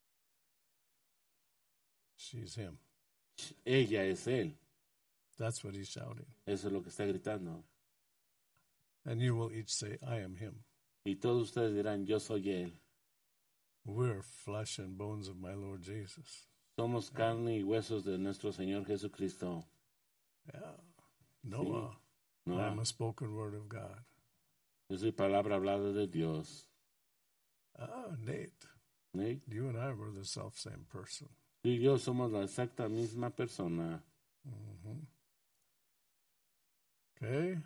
She's him. ella es Él. That's what he's shouting. Eso es lo que está gritando. And you will each say, I am him. Y todos ustedes dirán, yo soy Él. We're flesh and bones of my Lord Jesus. Somos carne y huesos de nuestro Señor Jesucristo. Yeah. Noah, No, I'm a spoken word of God. yo soy palabra hablada de Dios. Ah, Nate, ¿Sí? you and I were the self-same person. Tú y yo somos la exacta misma persona. Mm-hmm. Okay.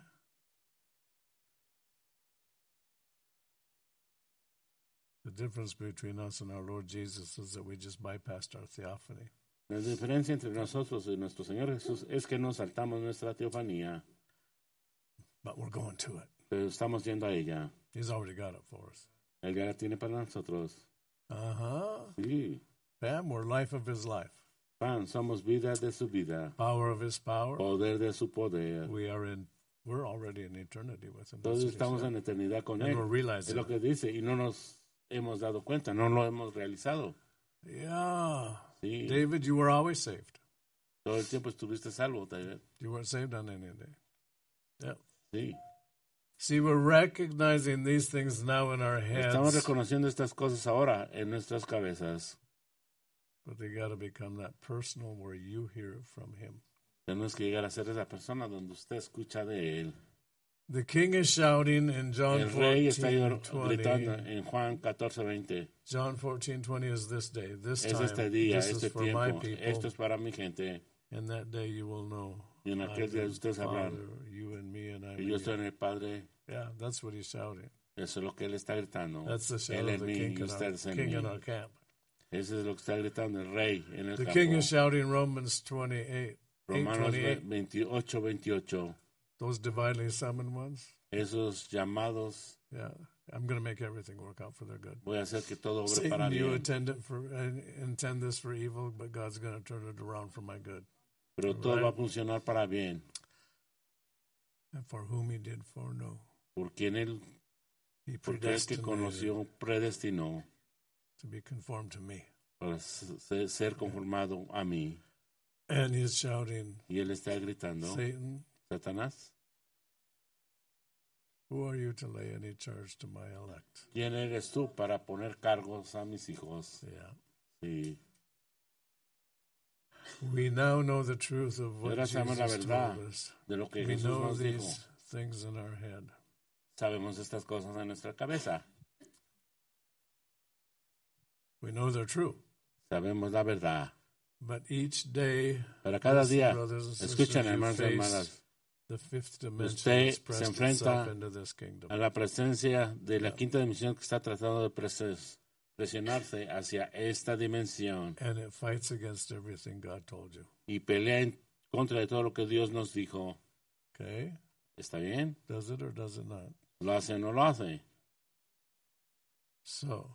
The difference between us and our Lord Jesus is that we just bypassed our theophany. La diferencia entre nosotros y nuestro Señor Jesús es que nos saltamos nuestra teofanía, But we're going to it. pero estamos yendo a ella. He's already got it for us. Él ya la tiene para nosotros. Uh-huh. Sí. Bam, we're life of his life. Pan, somos vida de su vida, Power of his power. poder de su poder. We are in, we're already in eternity with him. Todos That's what he estamos said. en eternidad con And Él. we're Es realizing lo it. que dice y no nos hemos dado cuenta, no lo hemos realizado. Yeah. Sí. David, you were always saved. Todo el tiempo estuviste salvo, David. You weren't saved on any day. Yeah. Sí. See, we're recognizing these things now in our Estamos heads, reconociendo estas cosas ahora en nuestras cabezas. but they got to become that personal where you hear it from him. Tenemos que llegar a ser esa persona donde usted escucha de Él. The king is shouting in John El rey está fourteen gritando twenty. en Juan catorce veinte. John fourteen twenty is this day, this Es time, este día, this este is for my tiempo. people. Esto es para mi gente. In that day you will know. Y en I aquel día am ustedes sabrán Father, you and me and I. que and yo you. soy en el Padre. Yeah, that's what he's shouting. Eso es lo que Él está gritando. That's the shout Él of en the mí king, y in our, ustedes en king mí. in our camp. Eso es lo que está gritando el rey en el The campo. king is shouting Romans twenty-eight. Romanos eight twenty-eight. veintiocho, veintiocho. Those divinely summoned ones. Esos llamados, Yeah. I'm going to make everything work out for their good. voy a hacer que todo obre para Satan, you bien. intend it for uh, intend this for evil, but God's going to turn it around for my good. Pero todo Right. va a funcionar para bien. And for whom he did foreknow, Por quien él, he porque el que predestinated conoció, predestinó to be conformed to me. para se- ser conformado a mí. And he's shouting, Y él está gritando, Satan, Satanás, who are you to lay any charge to my elect? ¿quién eres tú para poner cargos a mis hijos? Yeah. Sí. We now know the truth of what Ahora sabemos la Jesus verdad told us. de lo que We Jesús know nos dijo. these things in our head. Sabemos estas cosas en nuestra cabeza. We know they're true. Sabemos la verdad. But each day, Pero cada listen, día, brothers and sisters, escuchan, you hermanos y face hermanas, the fifth dimension usted that's se pressed enfrenta itself into this kingdom. a la presencia de la quinta dimensión que está tratando de pres- presionarse hacia esta dimensión And it fights against everything God told you. y pelea en contra de todo lo que Dios nos dijo. Okay? ¿Está bien? Does it or does it not? ¿Lo hace o no lo hace? So,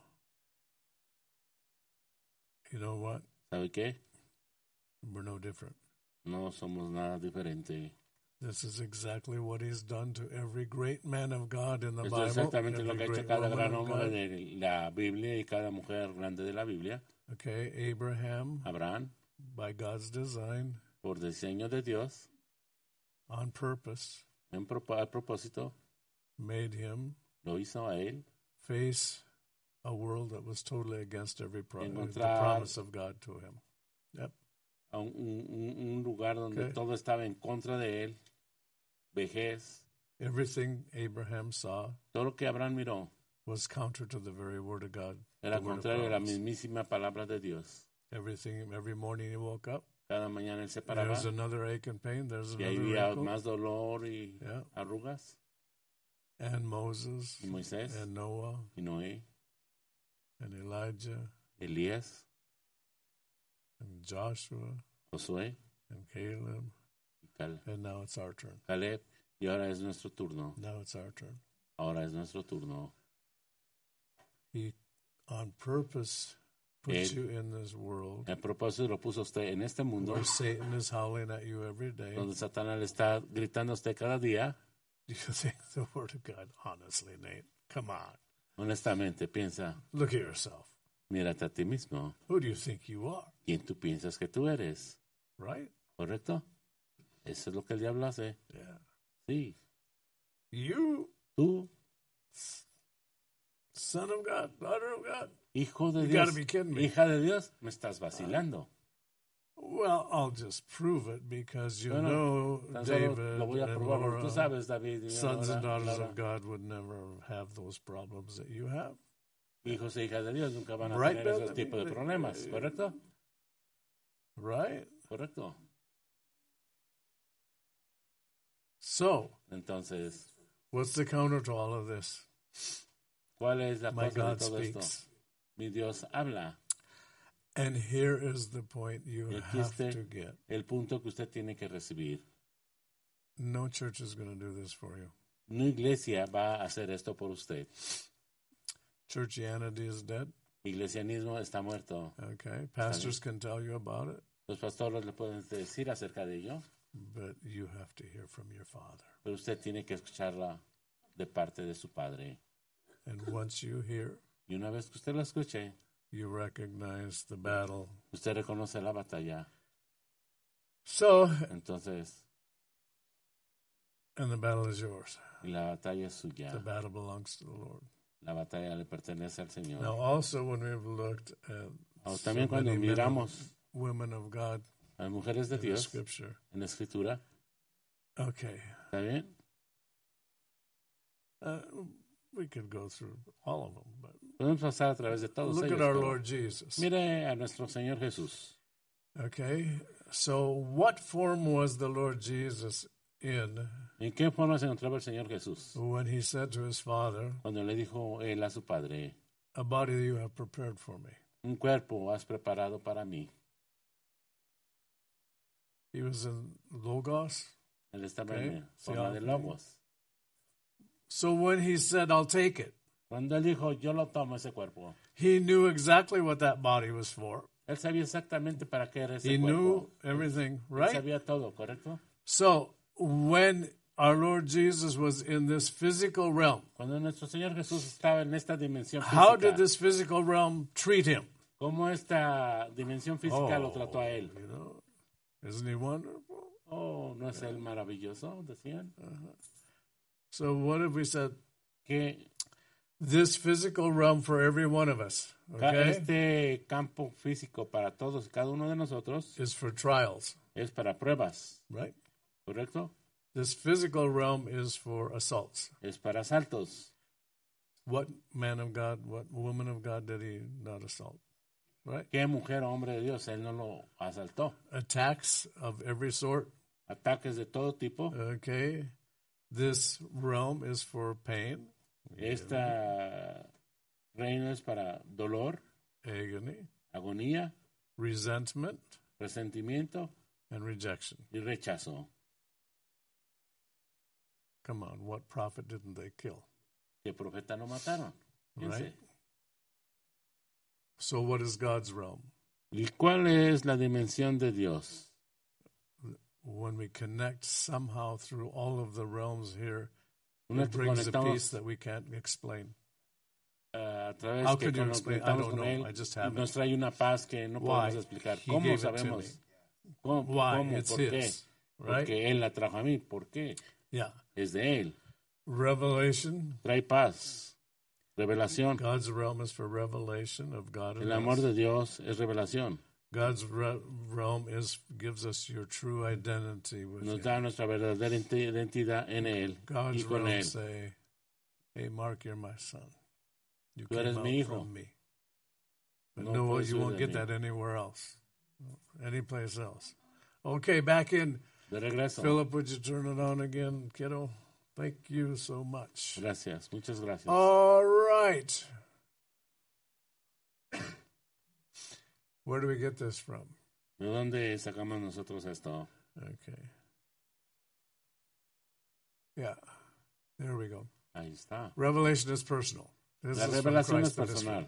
you know what? ¿Sabe qué? We're no different. No somos nada diferente. This is exactly what he's done to every great man of God in the Esto es Bible. exactamente lo every que ha hecho great cada woman gran of hombre God. de la Biblia y cada mujer grande de la Biblia. Okay, Abraham, Abraham, by God's design, por diseño de Dios, on purpose, en propo- a propósito, made him lo hizo a él face a world that was totally against every pro- the Encontrar- promise of God to him. Yep. a un, un- un lugar donde Ok. todo estaba en contra de él, vejez, Everything Abraham saw todo lo que Abraham miró was counter to the very word of God. era the word of contrario a la promise. mismísima palabra de Dios. Everything, every morning he woke up, Cada mañana él se paraba there's another ache and pain, there's y ahí another había wrinkle. más dolor y Yeah. arrugas. And Moses, Y Moisés and Noah, y Noé, and Elijah, Elías, and Joshua, Josué and Caleb, y Cal- and now it's our turn. Caleb. Y ahora es nuestro turno. Now it's our turn. Ahora es nuestro turno. He, on purpose, puts Él- you in this world A propósito, lo puso usted en este mundo where Satan is howling at you every day. donde Satanás le está gritando a usted cada día. Do you think the word of God, honestly, Nate? Come on. Honestamente, piensa, Look at yourself. mírate a ti mismo. Who do you think you are? ¿Quién tú piensas que tú eres? Right? ¿Correcto? Eso es lo que el diablo hace. Yeah. Sí. You, Tú, son of God, daughter of God. hijo de You Dios, gotta be kidding me. hija de Dios, me estás vacilando. Well, I'll just prove it because you Bueno, know Tan solo David lo voy a and probar. porque Laura, Tú sabes, David, y sons and Laura, daughters Laura, of God would never have those problems that you have. hijos e hijas de Dios nunca van a Right, tener Bill? ese tipo de I mean, problemas. uh, ¿Correcto? Right? Correcto. So, Entonces, what's the counter to all of this? ¿cuál es la My cosa de God todo speaks. esto? Mi Dios habla. And here is the point you Y aquí have está to get. el punto que usted tiene que recibir. No church is going to do this for you. No iglesia va a hacer esto por usted. Churchianity is dead. Iglesianismo está muerto. Okay. Pastors can tell you about it, Los pastores le pueden decir acerca de ello, but you have to hear from your Father. pero usted tiene que escucharla de parte de su padre. And once you hear, Y una vez que usted la escuche, you recognize the battle. usted reconoce la batalla. So, Entonces, and the battle is yours. y la batalla es suya. The battle belongs to the Lord. La batalla le pertenece al Señor. Now, also, when we've looked at O so también cuando many men and miramos women of God a las mujeres de in the Dios Scripture, en la Escritura, okay, ¿está bien? uh, we could go through all of them, but Podemos pasar a través de todos look ellos. at our pero Lord Jesus. Mire a nuestro Señor Jesús. Okay, so what form was the Lord Jesus in ¿En qué forma se encontraba el Señor Jesús? when he said to his Father, Cuando le dijo él a su padre, a body you have prepared for me? Un cuerpo has preparado para mí. He was in Logos. Él estaba Okay. en forma de Theophany. logos. So when he said, I'll take it, Cuando él dijo, yo lo tomo ese cuerpo, he knew exactly what that body was for. él sabía exactamente para qué era ese He knew cuerpo. everything, Él right? sabía todo, ¿correcto? So when our Lord Jesus was in this physical realm, Cuando nuestro Señor Jesús estaba en esta dimensión how did física, this physical realm treat him? ¿cómo esta dimensión física lo trató a él? You know, isn't he wonderful? Oh, ¿no es él maravilloso? Decían. So what if we said Que this physical realm for every one of us, ca- okay, este campo físico para todos y cada uno de nosotros is for trials, es para pruebas, right? ¿correcto? This physical realm is for assaults. Es para asaltos. What man of God, what woman of God did he not assault? Right? ¿Qué mujer o hombre de Dios? Él no lo asaltó. Attacks of every sort. Ataques de todo tipo. Okay. This realm is for pain, Esta reino es para dolor, agony, agonía, resentment, resentimiento and rejection. y rechazo. Come on, what prophet didn't they kill? ¿Qué profeta no mataron? Fíjense. Right. So what is God's realm? ¿Y cuál es la dimensión de Dios? When we connect somehow through all of the realms here, Una it que brings a conectamos peace that we can't explain. uh, a través How que could you con- explain? I conectamos don't con know. Él I just y have nos it. trae una paz que no Why? podemos explicar. He ¿Cómo gave it to sabemos? me. ¿Cómo? Why? ¿Cómo? It's ¿Por qué? his, right? Porque Él la trajo a mí. ¿Por qué? Yeah. Es de Él. Revelation. Trae paz. Revelación. God's realm is for revelation of God in El amor us. de Dios es revelación. God's re- realm is gives us your true identity with Nos Him. da nuestra verdadera identi- identidad en Él God's y con realm Él. say, "Hey, Mark, you're my son. You Tú came eres out mi hijo. from me." But No no, puedes you huir won't de get mí. that anywhere else, any place else. Okay, back in. De regreso. Philip, would you turn it on again, kiddo? Thank you so much. Gracias. Muchas gracias. All right. Where do we get this from? ¿De dónde sacamos nosotros esto? Okay. Yeah. There we go. Ahí está. Revelation is personal. This La is from revelación es Christ ministry. personal.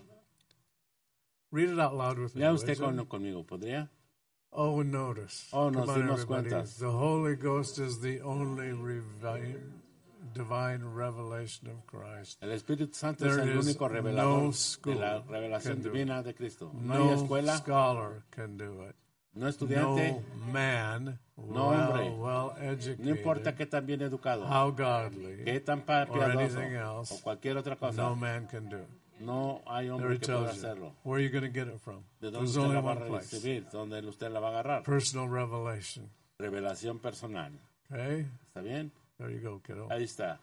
Read it out loud with me. Lea would usted you? con, conmigo, ¿podría? Oh, notice. Oh, nos Come on, dimos everybody. cuentas. The Holy Ghost is the only revi- divine revelation of Christ. El Espíritu Santo There es el is único no revelador school de la revelación can do divina de Cristo. No, No hay escuela, scholar can do it. no estudiante, No man, No well, hombre. well educated, no importa qué tan bien educado, how godly, qué tan pa- or piadoso anything else, o cualquier otra cosa. no man can do it. No hay There hombre it que pueda tells you. hacerlo. Where are you going to get it from? ¿De dónde There's usted only la va one a place. recibir? ¿Dónde usted la va a agarrar? Personal revelation. Revelación personal. Okay? ¿Está bien? There you go, kiddo. Ahí está.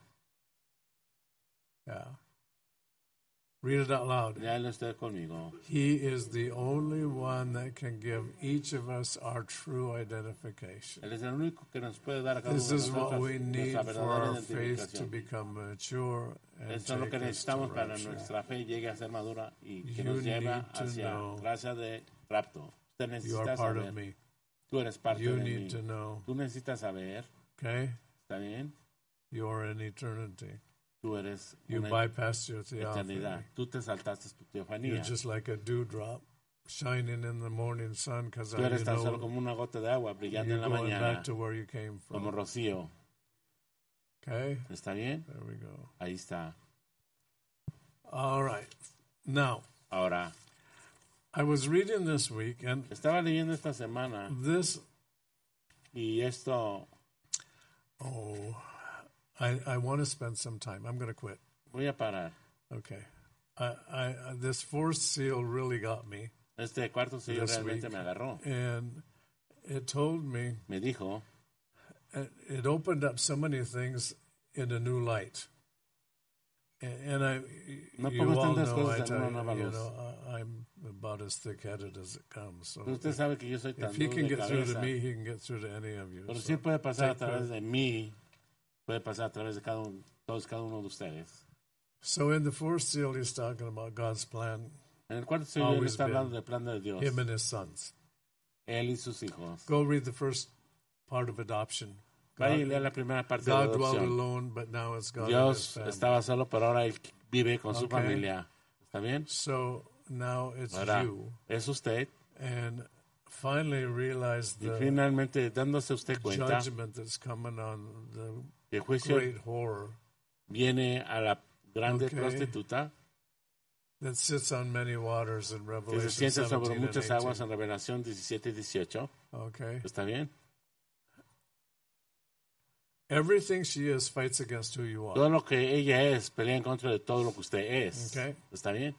Yeah. Read it out loud. Léalo usted conmigo. He is the only one that can give each of us our true identification. Él es el único que nos puede dar a cada This uno de is what nosotros we need nuestra for verdadera our faith to identificación. become mature and Esto es lo que take us to necesitamos para rapture. nuestra fe llegue a ser madura y que You nos lleve need to hacia know gracia de rapto. Usted You are necesita part saber. of me. Tú eres parte You de need mí. to know, Tú necesitas saber. okay? ¿Está bien? You're in eternity. Tú eres You una bypassed your theophany. eternidad. Tú te saltaste tu You're teofanía. just like a dewdrop shining in the morning sun because Tú you eres tan solo know como una gota de agua brillando you're en la going mañana, back to where you came como from. rocío. Okay? ¿Está bien? There we go. Ahí está. All right. Now, Ahora, I was reading this week, and estaba leyendo esta semana this, y esto, oh, I, I want to spend some time. I'm going to quit. voy a parar. Okay. I, I, this fourth seal really got me, Este cuarto sello This realmente week. me agarró. and it told me, Me dijo, it it opened up so many things in a new light. And and I, No you pongas all tantas know, cosas I en tell una you, nueva you luz. know, I- I'm about as thick-headed as it comes. So usted if, sabe que yo soy tan if he duro can de get through to cabeza. me, he can get through to any of you. Pero So sí puede pasar a take través the- de mí, puede pasar a través de cada uno, todos cada uno de ustedes. So in the fourth seal, he's talking about God's plan En el cuarto sello él Always está been hablando del plan de Dios. him and his sons. Él y sus hijos. Go read the first part of adoption. Vaya y lea la primera parte de la God dwelled adopción. alone, but now it's God and his Dios family. estaba solo, pero ahora él vive con su Okay. familia. ¿Está bien? So now it's Ahora you. es usted. And finally realize Y the finalmente dándose usted cuenta judgment that's coming on the que el juicio great horror viene a la grande Okay. prostituta that sits on many waters in que se Revelation siente sobre seventeen and muchas aguas eighteen. en Revelación diecisiete y dieciocho. Okay. ¿Está bien? Everything she is fights against who you are. Todo lo que ella es pelea en contra de todo lo que usted es. Okay. ¿Está bien?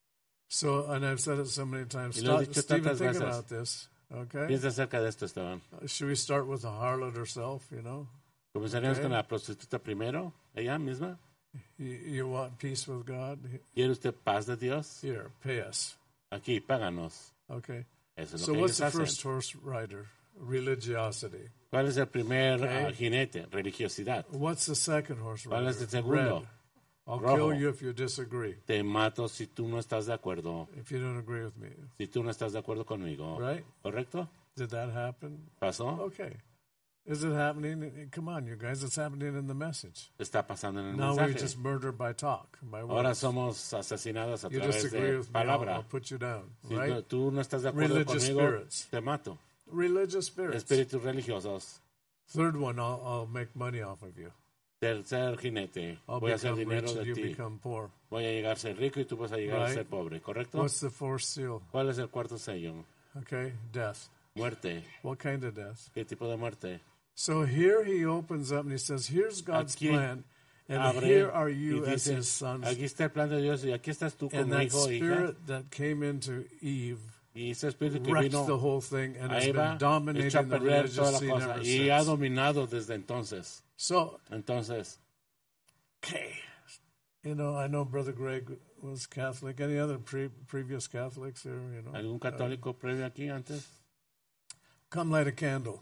So, and I've said it so many times. Y lo he Stop, dicho Stephen, tantas think veces. about this. Okay. Piensa acerca de esto, Esteban. Should we start with the harlot herself, you know? Comenzaríamos Okay. con la prostituta primero, ella misma. You, you want peace with God? ¿Quiere usted paz de Dios? Here, pay us. Aquí, páganos. Okay. Eso es lo So que what's ellos the hacen. first horse rider? Religiosity. ¿Cuál es el primer Okay. ah, jinete? Religiosidad. What's the second horse ¿Cuál rider? es el segundo? Red. I'll Rojo. kill you if you disagree. Te mato si tú no estás de acuerdo. If you don't agree with me. Si tú no estás de acuerdo conmigo. Right? ¿Correcto? Did that happen? ¿Pasó? Okay. Is it happening? Come on, you guys. It's happening in the message. Está pasando en el Now we mensaje. just murder by talk, by Ahora words. somos asesinados a You través disagree de with me, I'll, palabra. I'll put you down. Si Right? no- tú no estás de acuerdo Religious conmigo, spirits. te mato. Religious spirits. Espíritus religiosos. Third one, I'll, I'll make money off of you. Tercer jinete. I'll Voy a hacer become dinero rich and de you ti. become poor. Voy a llegar a ser rico y tú vas a llegar a Right. ser pobre. ¿Correcto? What's the fourth seal? ¿Cuál es el cuarto sello? Okay, death. Muerte. What kind of death? ¿Qué tipo de muerte? So here he opens up and he says, here's God's Aquí plan, and Abre here are y you as dice, his sons. aquí está el plan de Dios y aquí estás tú And como that hijo o hija. spirit that came into Eve Y ese espíritu que wrecked vino the whole thing and a has Eva been echó a dominating the perder religious toda la scene cosa ever y ha since. dominado desde entonces. So, Entonces, okay, you know, I know Brother Greg was Catholic. Any other pre- previous Catholics here, you know? ¿algún católico previo aquí antes? Come light a candle.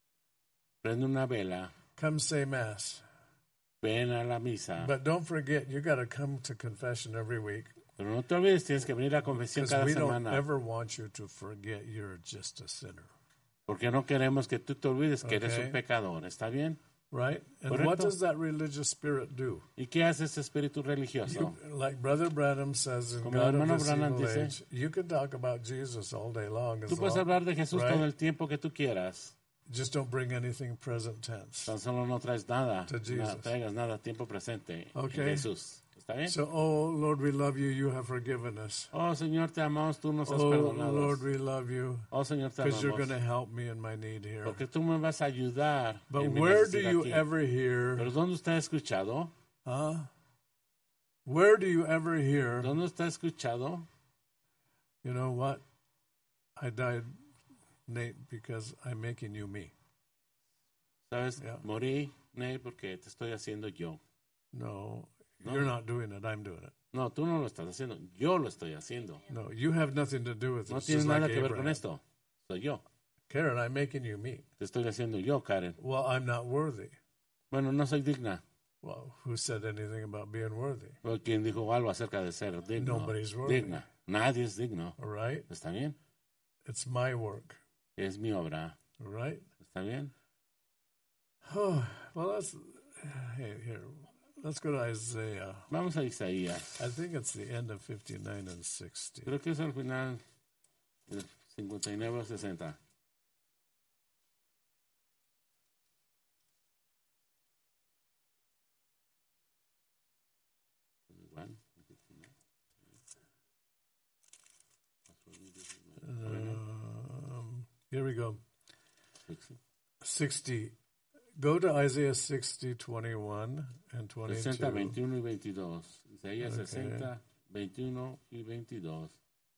Prende una vela, Come say Mass. ven a la misa. But don't forget, you got to come to confession every week. Pero no te olvides, tienes que venir a confesión Because cada we don't semana. ever want you to forget you're just a sinner. Porque no queremos que tú te olvides que eres Okay. un pecador. ¿Está bien? Right? And Correcto. what does that religious spirit do? ¿Y qué hace ese espíritu religioso? You, like Brother Branham says in Como God el of hermano this Branham evil dice, age, you can talk about Jesus all day long. As Tú puedes long hablar de Jesús right? todo el tiempo que tú quieras. just don't bring anything present tense. Tan solo no traes nada. To Jesus. No traigas nada tiempo presente Okay. en Jesús. ¿Está bien? So, oh Lord, we love you. You have forgiven us. Oh, Señor, te amamos, tú nos has Oh perdonado. Lord, we love you Oh, Señor, te because you're amamos. going to help me in my need here. Porque tú me vas a ayudar. But en mi where do necesidad you aquí. ever hear? Pero ¿dónde usted ha escuchado? Huh? Where do you ever hear? ¿Dónde usted ha escuchado? You know what? I died, Nate, because I'm making you me. ¿Sabes? Yeah. Morí, Ney, porque te estoy haciendo yo. No, No. you're not doing it. I'm doing it. No, tú no lo estás haciendo. Yo lo estoy haciendo. No, you have nothing to do with it. No It's tiene just nada like que ver con Abraham. esto. Soy yo. Karen, I'm making you me. Te estoy haciendo yo, Karen. Well, I'm not worthy. Bueno, no soy digna. Well, who said anything about being worthy? O ¿quién dijo algo acerca de ser digno? Nobody's worthy. Digna. Nadie es digno. All right? ¿Está bien? It's my work. Es mi obra. All right? ¿Está bien? Oh, well, let's, hey, here, let's go to Isaiah. Vamos a Isaías. I think it's the end of fifty-nine and sixty. Creo que es al final del cincuenta y nueve o sesenta. Um, here we go. sixty. Go to Isaiah sixty, twenty-one and sesenta, twenty-two. veintiuno y veintidós. Isaías Okay. sesenta, veintiuno y veintidós.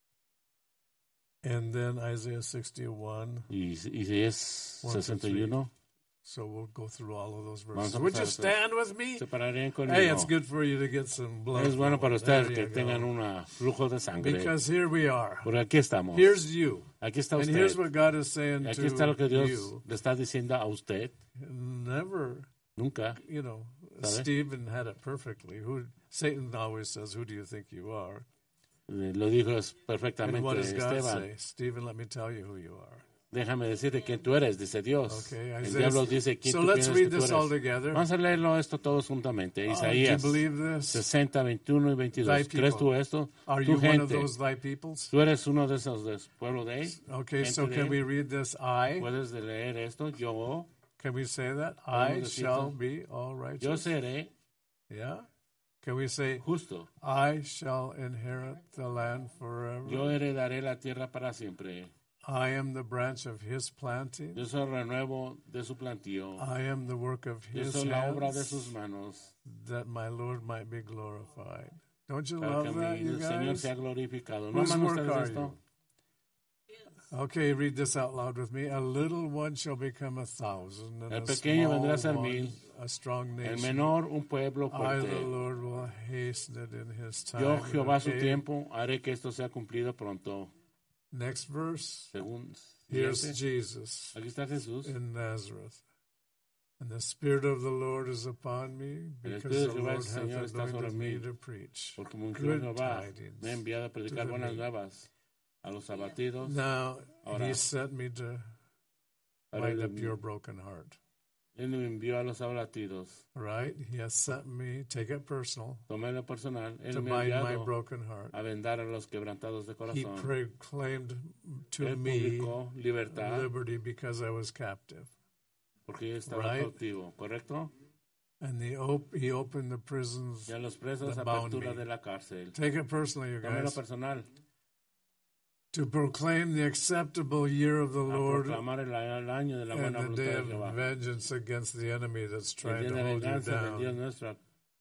And then Isaiah sixty-one. Y Isaías One, two, sesenta y uno. So we'll go through all of those Vamos verses. a Would you pasar a- stand with me? Se pararían conmigo. Hey, it's good for you to get some blood. Es bueno para flowing. ustedes There que you tengan go. un flujo de sangre. Because here we are. Porque aquí estamos. Here's you. Aquí está And usted. here's what God is saying Y aquí to está lo que Dios you. le está diciendo a usted. Never, Nunca. you know, ¿Sabe? Stephen had it perfectly. Who Satan always says, "Who do you think you are?" Eh, Lo dijo And perfectamente what does God Esteban. say? Stephen, let me tell you who you are. Déjame decirte quién tú eres, dice Dios. Okay, El Isaiah- diablo dice quién so tú let's piensas read que tú this all eres. together. Vamos a leerlo esto todos juntamente. Uh, do you Isaías believe this? sesenta, veintiuno y veintidós. Thy ¿Crees people. tú esto? Are Tu you one of gente. those thy peoples? ¿Tú eres uno de esos del pueblo de él? Okay, Gente so de can él. we read this? I. ¿Puedes leer esto? Yo, Can we say that? Podemos I decirlo. shall be all yo righteous. seré Yeah? Can we say, justo. I shall inherit the land forever? Yo heredaré la tierra para siempre. I am the branch of his planting. Yo soy el renuevo de su plantío. I am the work of Yo his soy la obra de hands, sus manos. that my Lord might be glorified. Don't you Para que love mi that, you Señor guys? sea glorificado. ¿No Whose aman work ustedes are esto? Okay, read this out loud with me. A little one shall become a thousand, and El a pequeño vendrá a ser small mil. one a strong El nation. menor, un pueblo I, the fuerte. Lord, will hasten it in his time. Yo, Jehová, a su Okay, tiempo, haré que esto sea cumplido pronto. next verse. Según Here's siguiente. Jesus Aquí está Jesús. in Nazareth. And the Spirit of the Lord is upon me, El because Espíritu de the Jehová, el Lord Señor, hath está sobre anointed me mí. to preach Porque como good Jehová tidings me ha enviado a to predicar the buenas meek. nuevas a los abatidos. Now, Ahora, he sent me to para bind el- up your broken heart. Él me envió a los abatidos. Right? He has sent me, take it personal, Tomé lo personal. Él to me ha bind my enviado broken heart. a vendar a los quebrantados de He corazón. proclaimed to Él me publicó libertad liberty because I was captive. porque yo estaba Right. cautivo, ¿correcto? And the op- he opened the prisons. Y a los presos that bound apertura me. de la cárcel. Take it personally, you Tomé lo guys. personal. To proclaim the acceptable year of the A Lord proclamar el, el año de la and buena the voluntad day de of Jehová. vengeance against the enemy that's El trying día to de hold you venganza del Dios down, nuestro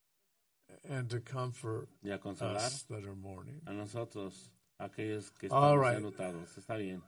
and to comfort y a consolar us that are mourning. a nosotros, aquellos que All estamos right. enlutados. Está bien.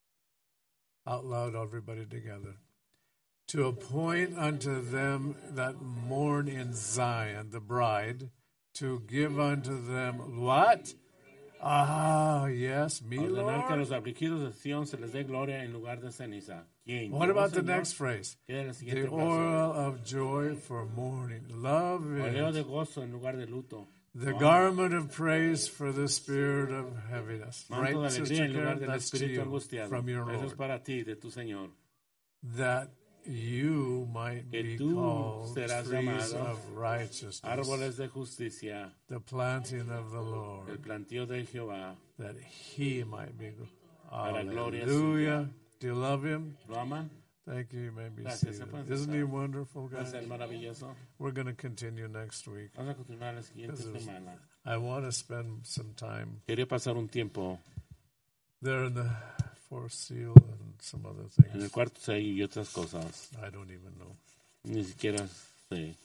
Out loud, everybody together. To appoint unto them that mourn in Zion, the bride, to give unto them what? Ah, yes, me, Ordenar que a Lord. los afligidos de Sion se les dé gloria en lugar de ceniza. ¿Quién? What ¿Yo, about the Señor? next phrase? ¿Qué es la The siguiente frase? oil of joy for mourning. Love Oleo de it. gozo en lugar de luto. The Wow. garment of praise for the spirit of heaviness. Manto Right, de alegría Sister en lugar Karen? del That's to espíritu you angustiado. from your Eso es Lord. para ti, de tu Señor. That you might Que be tú called serás trees llamado of righteousness, Árboles de justicia, the planting of the el Lord, plantío de Jehová. that he might be. Para gloria Hallelujah. Do you love him? ¿Lo aman? Thank you. You may be Gracias, seated. se pueden Isn't he sentar. wonderful, Va a guys? ser maravilloso. We're going to continue next week. Vamos a continuar la siguiente This is- semana. I want to spend some time Quería pasar un tiempo there in the fourth seal and some other en el things. cuarto sello y otras cosas. I don't even know. Ni siquiera sé.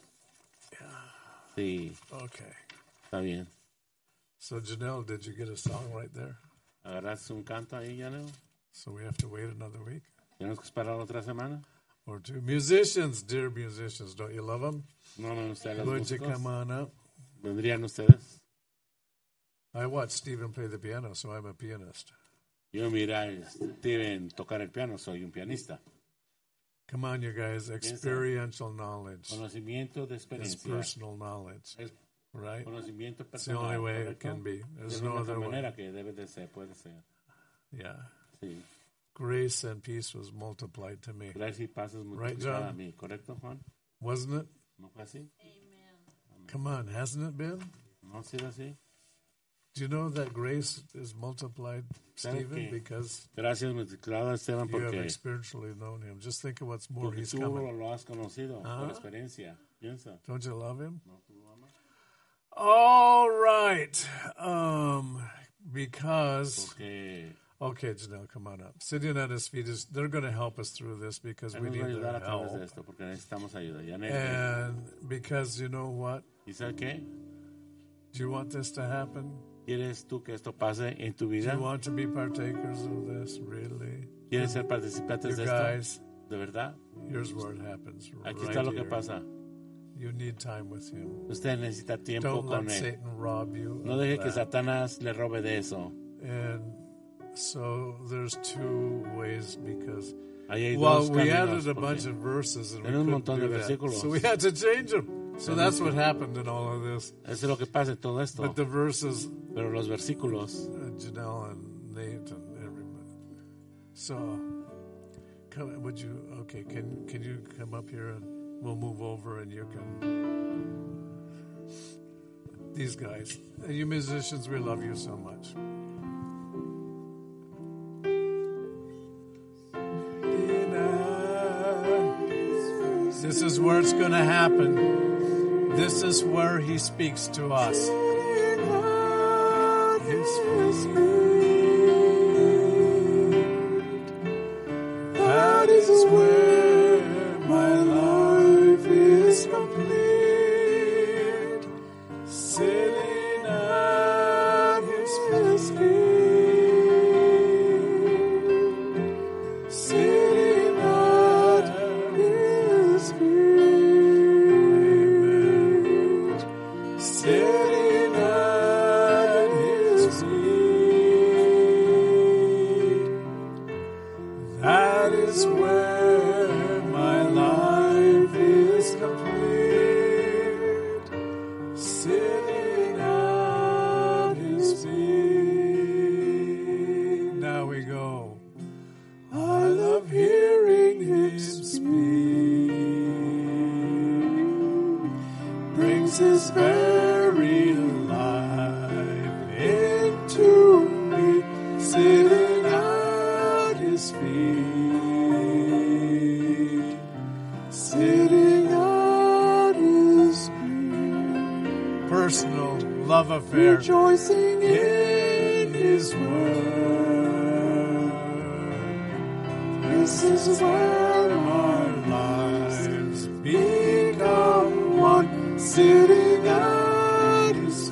Sí, Okay. está bien. So, Janelle, did you get a song right there? ¿Agarraste un canto ahí, ya no? So we have to wait another week ¿Tenemos que esperar otra semana? or two. Musicians, dear musicians, don't you love them? ¿No me ustedes los Would you músicos? come on up? ¿Vendrían ustedes? I watched Stephen play the piano, so I'm a pianist. Yo mira, deben tocar el piano, soy un pianista. Come on, you guys. Experiential knowledge Conocimiento de is experiencia. personal knowledge, Es right? conocimiento It's the only personal. way it ¿correcto? can be. There's Es no la única other way. manera que debe de ser, puede ser. Yeah. Sí. Grace and peace was multiplied to me. Gracias y paz es Right, multiplicada John? a mí, ¿correcto, Juan? Wasn't it? ¿No fue así? Come on, hasn't it been? ¿No ha sido así? Do you know that grace is multiplied, ¿Sabe Stephen, que because Gracias multiplicada, Esteban, you have porque, experientially known him? Just think of what's more porque he's tú coming. lo has conocido Ah. por experiencia. Piensa. Don't you love him? ¿No tú lo amas? All right. Um, because Porque okay, Janelle, come on up. Sitting at his feet is they're going to help us through this because Él we nos va a need ayudar their a través de help, esto, porque necesitamos ayuda. Ya ne- and because you know what? ¿Y sabes qué? Do you want this to happen? ¿Quieres tú que esto pase en tu Do vida? you want to be partakers of this? Really, ¿Quieres ser participantes you de esto? guys? ¿De verdad? Here's where it happens. Aquí right está lo que here. pasa. You need time with him. Usted necesita tiempo Don't con let él. Satan rob you. No of deje que that. Satanás le robe de eso. And so there's two ways because Ahí hay well, dos we caminos. added a porque bunch of verses and we Tenemos un couldn't montón de do that. versículos. So we had to change them. So that's what happened in all of this. Eso es lo que pasa en todo esto. But the verses, Pero los versículos, uh, Janelle and Nate and everybody. So, come, would you? Okay, can can you come up here and we'll move over and you can. These guys, you musicians, we love you so much. This is where it's going to happen. This is where he speaks to us. That is where my life is complete. Sitting at his feet. Sitting at his feet. Sitting at his feet. That is where my life is complete. Sitting at his feet. Now we go. I love hearing him speak. Brings his very life into me. Sitting at his feet. Sitting at his feet. Personal love affair. Rejoicing in his word. This is where our lives become one. Sitting at his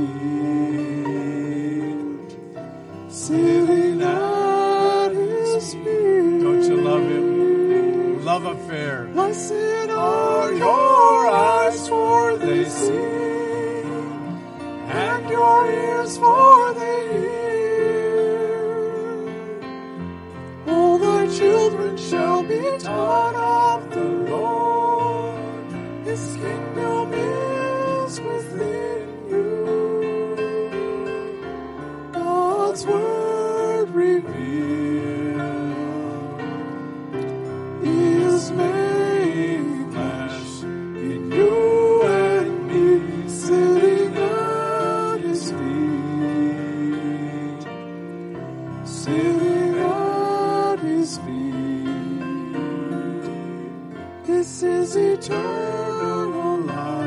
feet. Sitting at his feet. Don't you love him? Love affair. Blessed are your eyes, for they see, and your ears, for they hear. All thy children shall be taught of the Lord. His kingdom is within you. God's word revealed is made flesh in you and me. Sitting at his feet. Sitting at his feet. This is eternal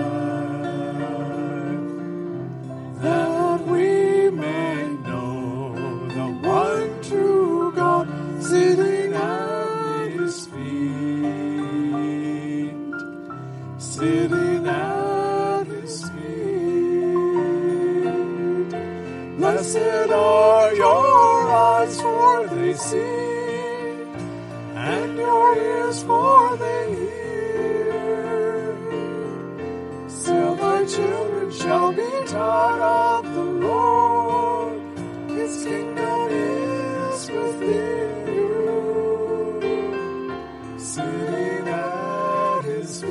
life, that we may know the one true God. Sitting at his feet. Sitting at his feet. Blessed are your eyes, for they see, and your ears, for they hear. So thy children shall be taught of the Lord. His kingdom is within you. Sitting at his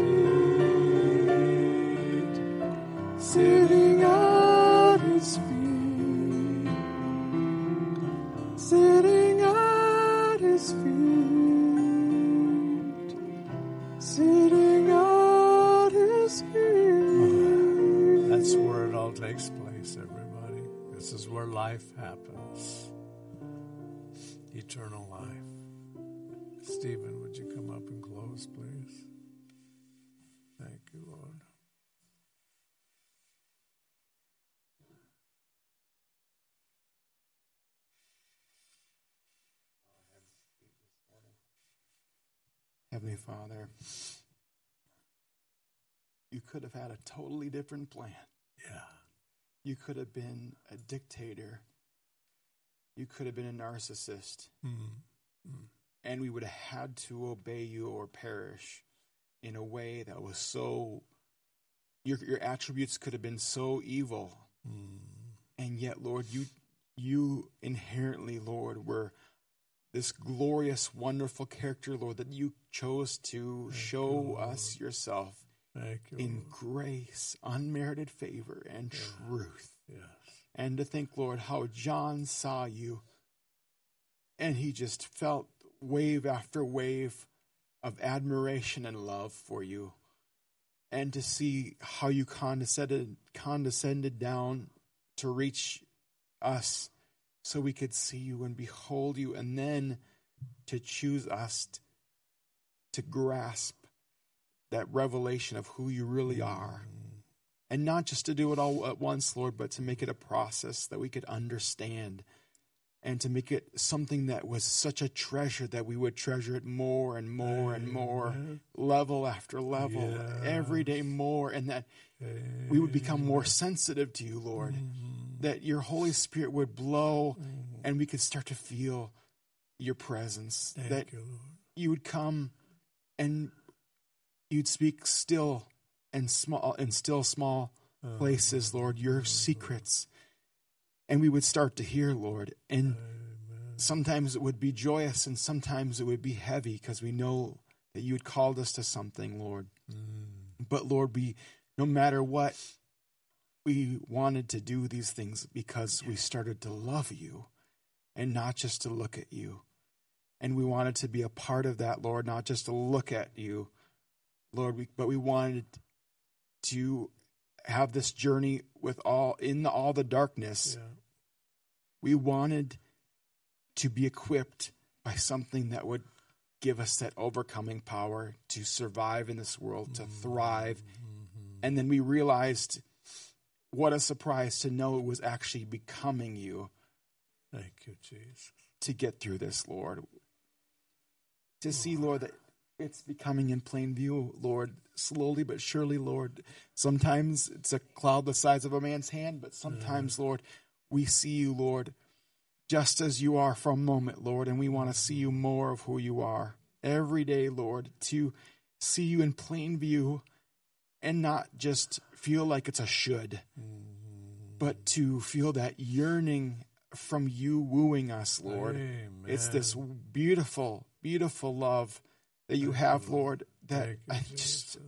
feet. Sitting at his feet. Sitting at his feet. Sitting at his feet. That's where it all takes place, everybody. This is where life happens. Eternal life. Stephen, would you come up and close, please? Thank you, Lord. Heavenly Father, you could have had a totally different plan. Yeah. You could have been a dictator. You could have been a narcissist. Mm-hmm. Mm. And we would have had to obey you or perish in a way that was so, your your attributes could have been so evil. Mm. And yet, Lord, you you inherently, Lord, were this glorious, wonderful character, Lord, that you chose to Thank show you, us yourself Thank you, in Lord. grace, unmerited favor, and truth. Yes. And to think, Lord, how John saw you and he just felt wave after wave of admiration and love for you. And to see how you condescended, condescended down to reach us so we could see you and behold you, and then to choose us t- to grasp that revelation of who you really are. And not just to do it all at once, Lord, but to make it a process that we could understand and to make it something that was such a treasure that we would treasure it more and more and more, Amen. level after level, Yes. every day more, and that we would become more sensitive to you, Lord, that your Holy Spirit would blow and we could start to feel your presence, Thank that you, Lord. you would come and you'd speak still and small and still small places, Lord, your secrets. And we would start to hear, Lord. And sometimes it would be joyous and sometimes it would be heavy because we know that you had called us to something, Lord. But Lord, we, no matter what, we wanted to do these things because we started to love you and not just to look at you. And we wanted to be a part of that, Lord, not just to look at you, Lord, we, but we wanted to have this journey with all, in the, all the darkness. Yeah. We wanted to be equipped by something that would give us that overcoming power to survive in this world, to thrive. And then we realized what a surprise to know it was actually becoming you Thank you, Jesus. to get through this, Lord. To see, Lord, that it's becoming in plain view, Lord, slowly but surely, Lord. Sometimes it's a cloud the size of a man's hand, but sometimes, Lord, we see you, Lord, just as you are for a moment, Lord, and we want to see you more of who you are every day, Lord, to see you in plain view and not just feel like it's a should, but to feel that yearning from you wooing us, Lord. Amen. It's this beautiful, beautiful love that you Thank have, you, Lord. Lord, that Thank you, I Jesus. just,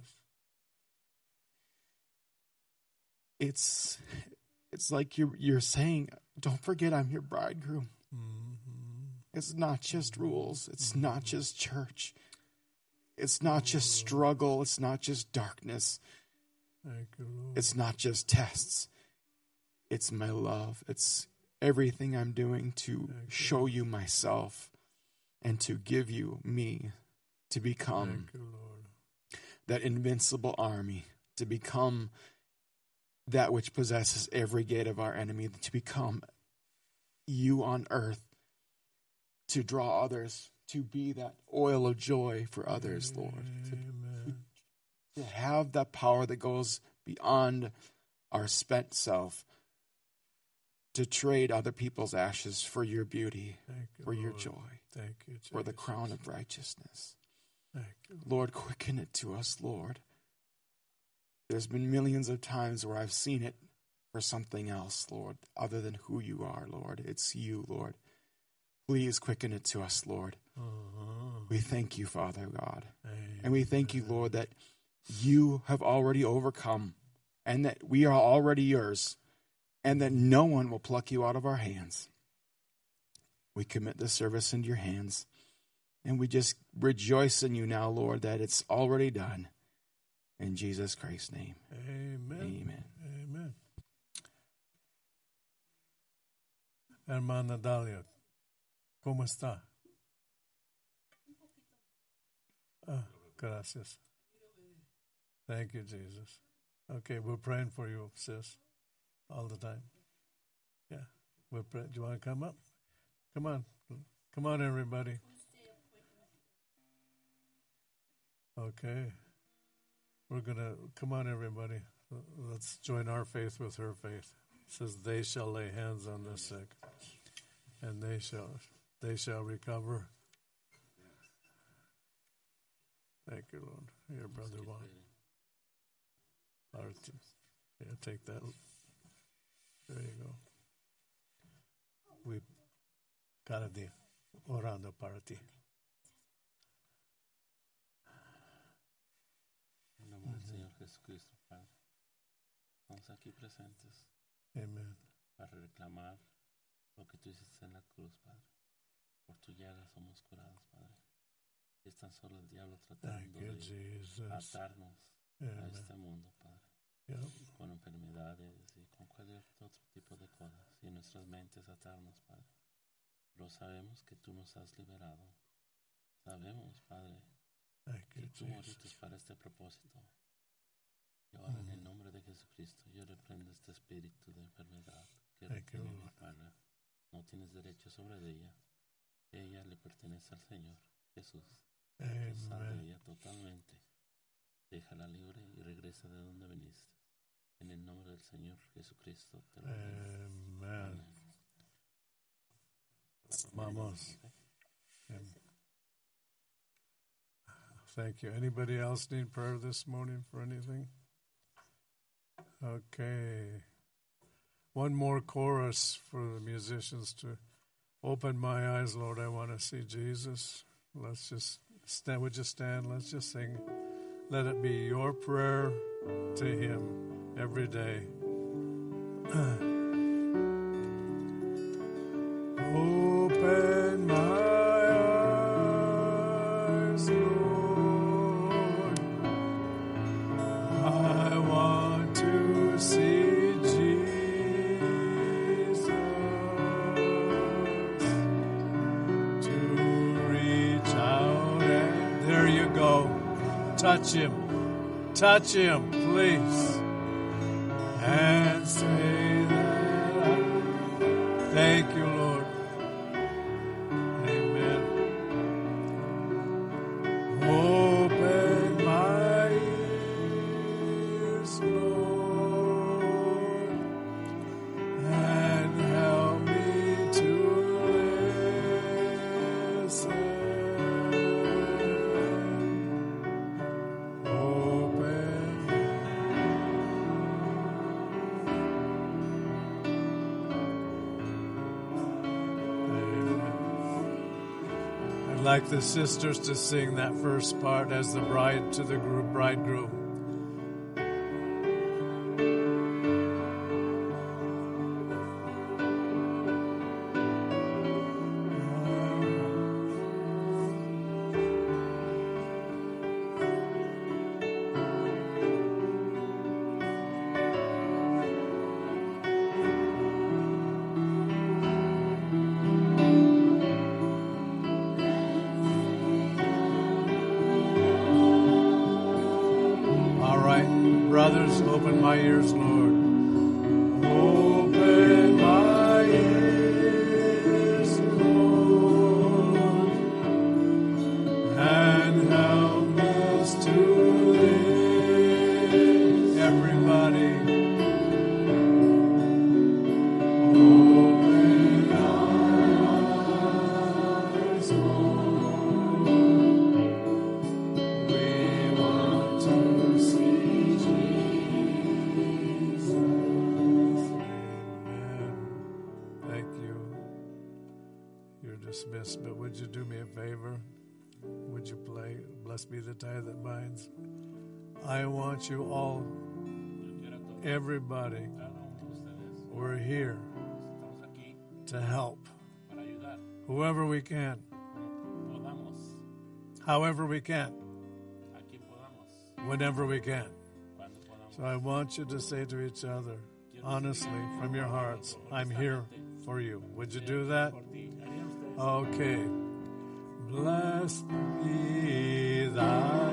it's, it's like you're, you're saying, don't forget I'm your bridegroom. It's not just rules. It's not just church. It's not just struggle. It's not just darkness. Thank you, Lord. It's not just tests. It's my love. It's everything I'm doing to show you myself and to give you me, to become Thank you, Lord. that invincible army, to become that which possesses every gate of our enemy, to become you on earth, to draw others, to be that oil of joy for others, Lord, to, Amen. to have that power that goes beyond our spent self, to trade other people's ashes for your beauty, Thank you, for your Lord. joy, Thank you, Jesus. for the crown of righteousness. Thank you. Lord, quicken it to us, Lord. There's been millions of times where I've seen it for something else, Lord, other than who you are, Lord. It's you, Lord. Please quicken it to us, Lord. Uh-huh. We thank you, Father God. Amen. And we thank you, Lord, that you have already overcome and that we are already yours and that no one will pluck you out of our hands. We commit this service into your hands and we just rejoice in you now, Lord, that it's already done. In Jesus Christ's name. Amen. Amen. Amen. Hermana Dalia, ¿cómo está? Ah, gracias. Thank you, Jesus. Okay, we're praying for you, sis, all the time. Yeah, we're praying. Do you want to come up? Come on. Come on, everybody. Okay. We're going to, come on, everybody. Let's join our faith with her faith. It says, they shall lay hands on the sick, and they shall, they shall recover. Thank you, Lord. Here, Brother Juan. Our t- Yeah, take that. There you go. We cada día orando para ti. En nombre del Señor Jesucristo, Padre. Estamos aquí presentes Amen. para reclamar lo que tú hiciste en la cruz, Padre. Por tu llaga somos curados, Padre. Es tan solo el diablo Thank tratando you, de Jesus. atarnos a Amen. este mundo, Padre, Yep. con enfermedades y con cualquier otro tipo de cosas, y en nuestras mentes atarnos, Padre. Pero sabemos que tú nos has liberado. Sabemos, Padre, Thank que you, tú moriste Jesus. para este propósito. Y ahora, en el nombre de Jesucristo, yo reprendo este espíritu de enfermedad que Thank you, retiene mi Lord. hermana. No tienes derecho sobre ella. Ella le pertenece al Señor Jesús. Sal de Amen. ella totalmente. Déjala libre y regresa de donde viniste. En el nombre del Señor Jesucristo te lo digo. Amen. Amén. Vamos. Amen. Thank you. Anybody else need prayer this morning for anything? Okay. One more chorus for the musicians to open my eyes, Lord. I want to see Jesus. Let's just stand. Would you stand? Let's just sing. Let it be your prayer to Him every day. Open my eyes, Lord. I want to see Jesus, to reach out and there you go. Touch Him. Touch Him, please. And say that I thank you, Lord. Amen. Open my ears, Lord, and help me to listen. Open I'd like the sisters to sing that first part as the bride to the group, bridegroom. All right, brothers, open my ears, Lord. Open my ears, Lord, and help us to live. Everybody, open our eyes, Lord. We want to see Jesus. Amen. Thank you. You're dismissed, but would you do me a favor? Would you play Blessed Be the Tie That Binds? I want you all, everybody, we're here Estamos aquí to help. para ayudar. Whoever we can, Podamos. however we can, A quien podamos. whenever we can. Cuando podamos. So I want you to say to each other, honestly, from your hearts, I'm here for you. Would you do that? Por ti. Harían ustedes. Okay. Blessed be thy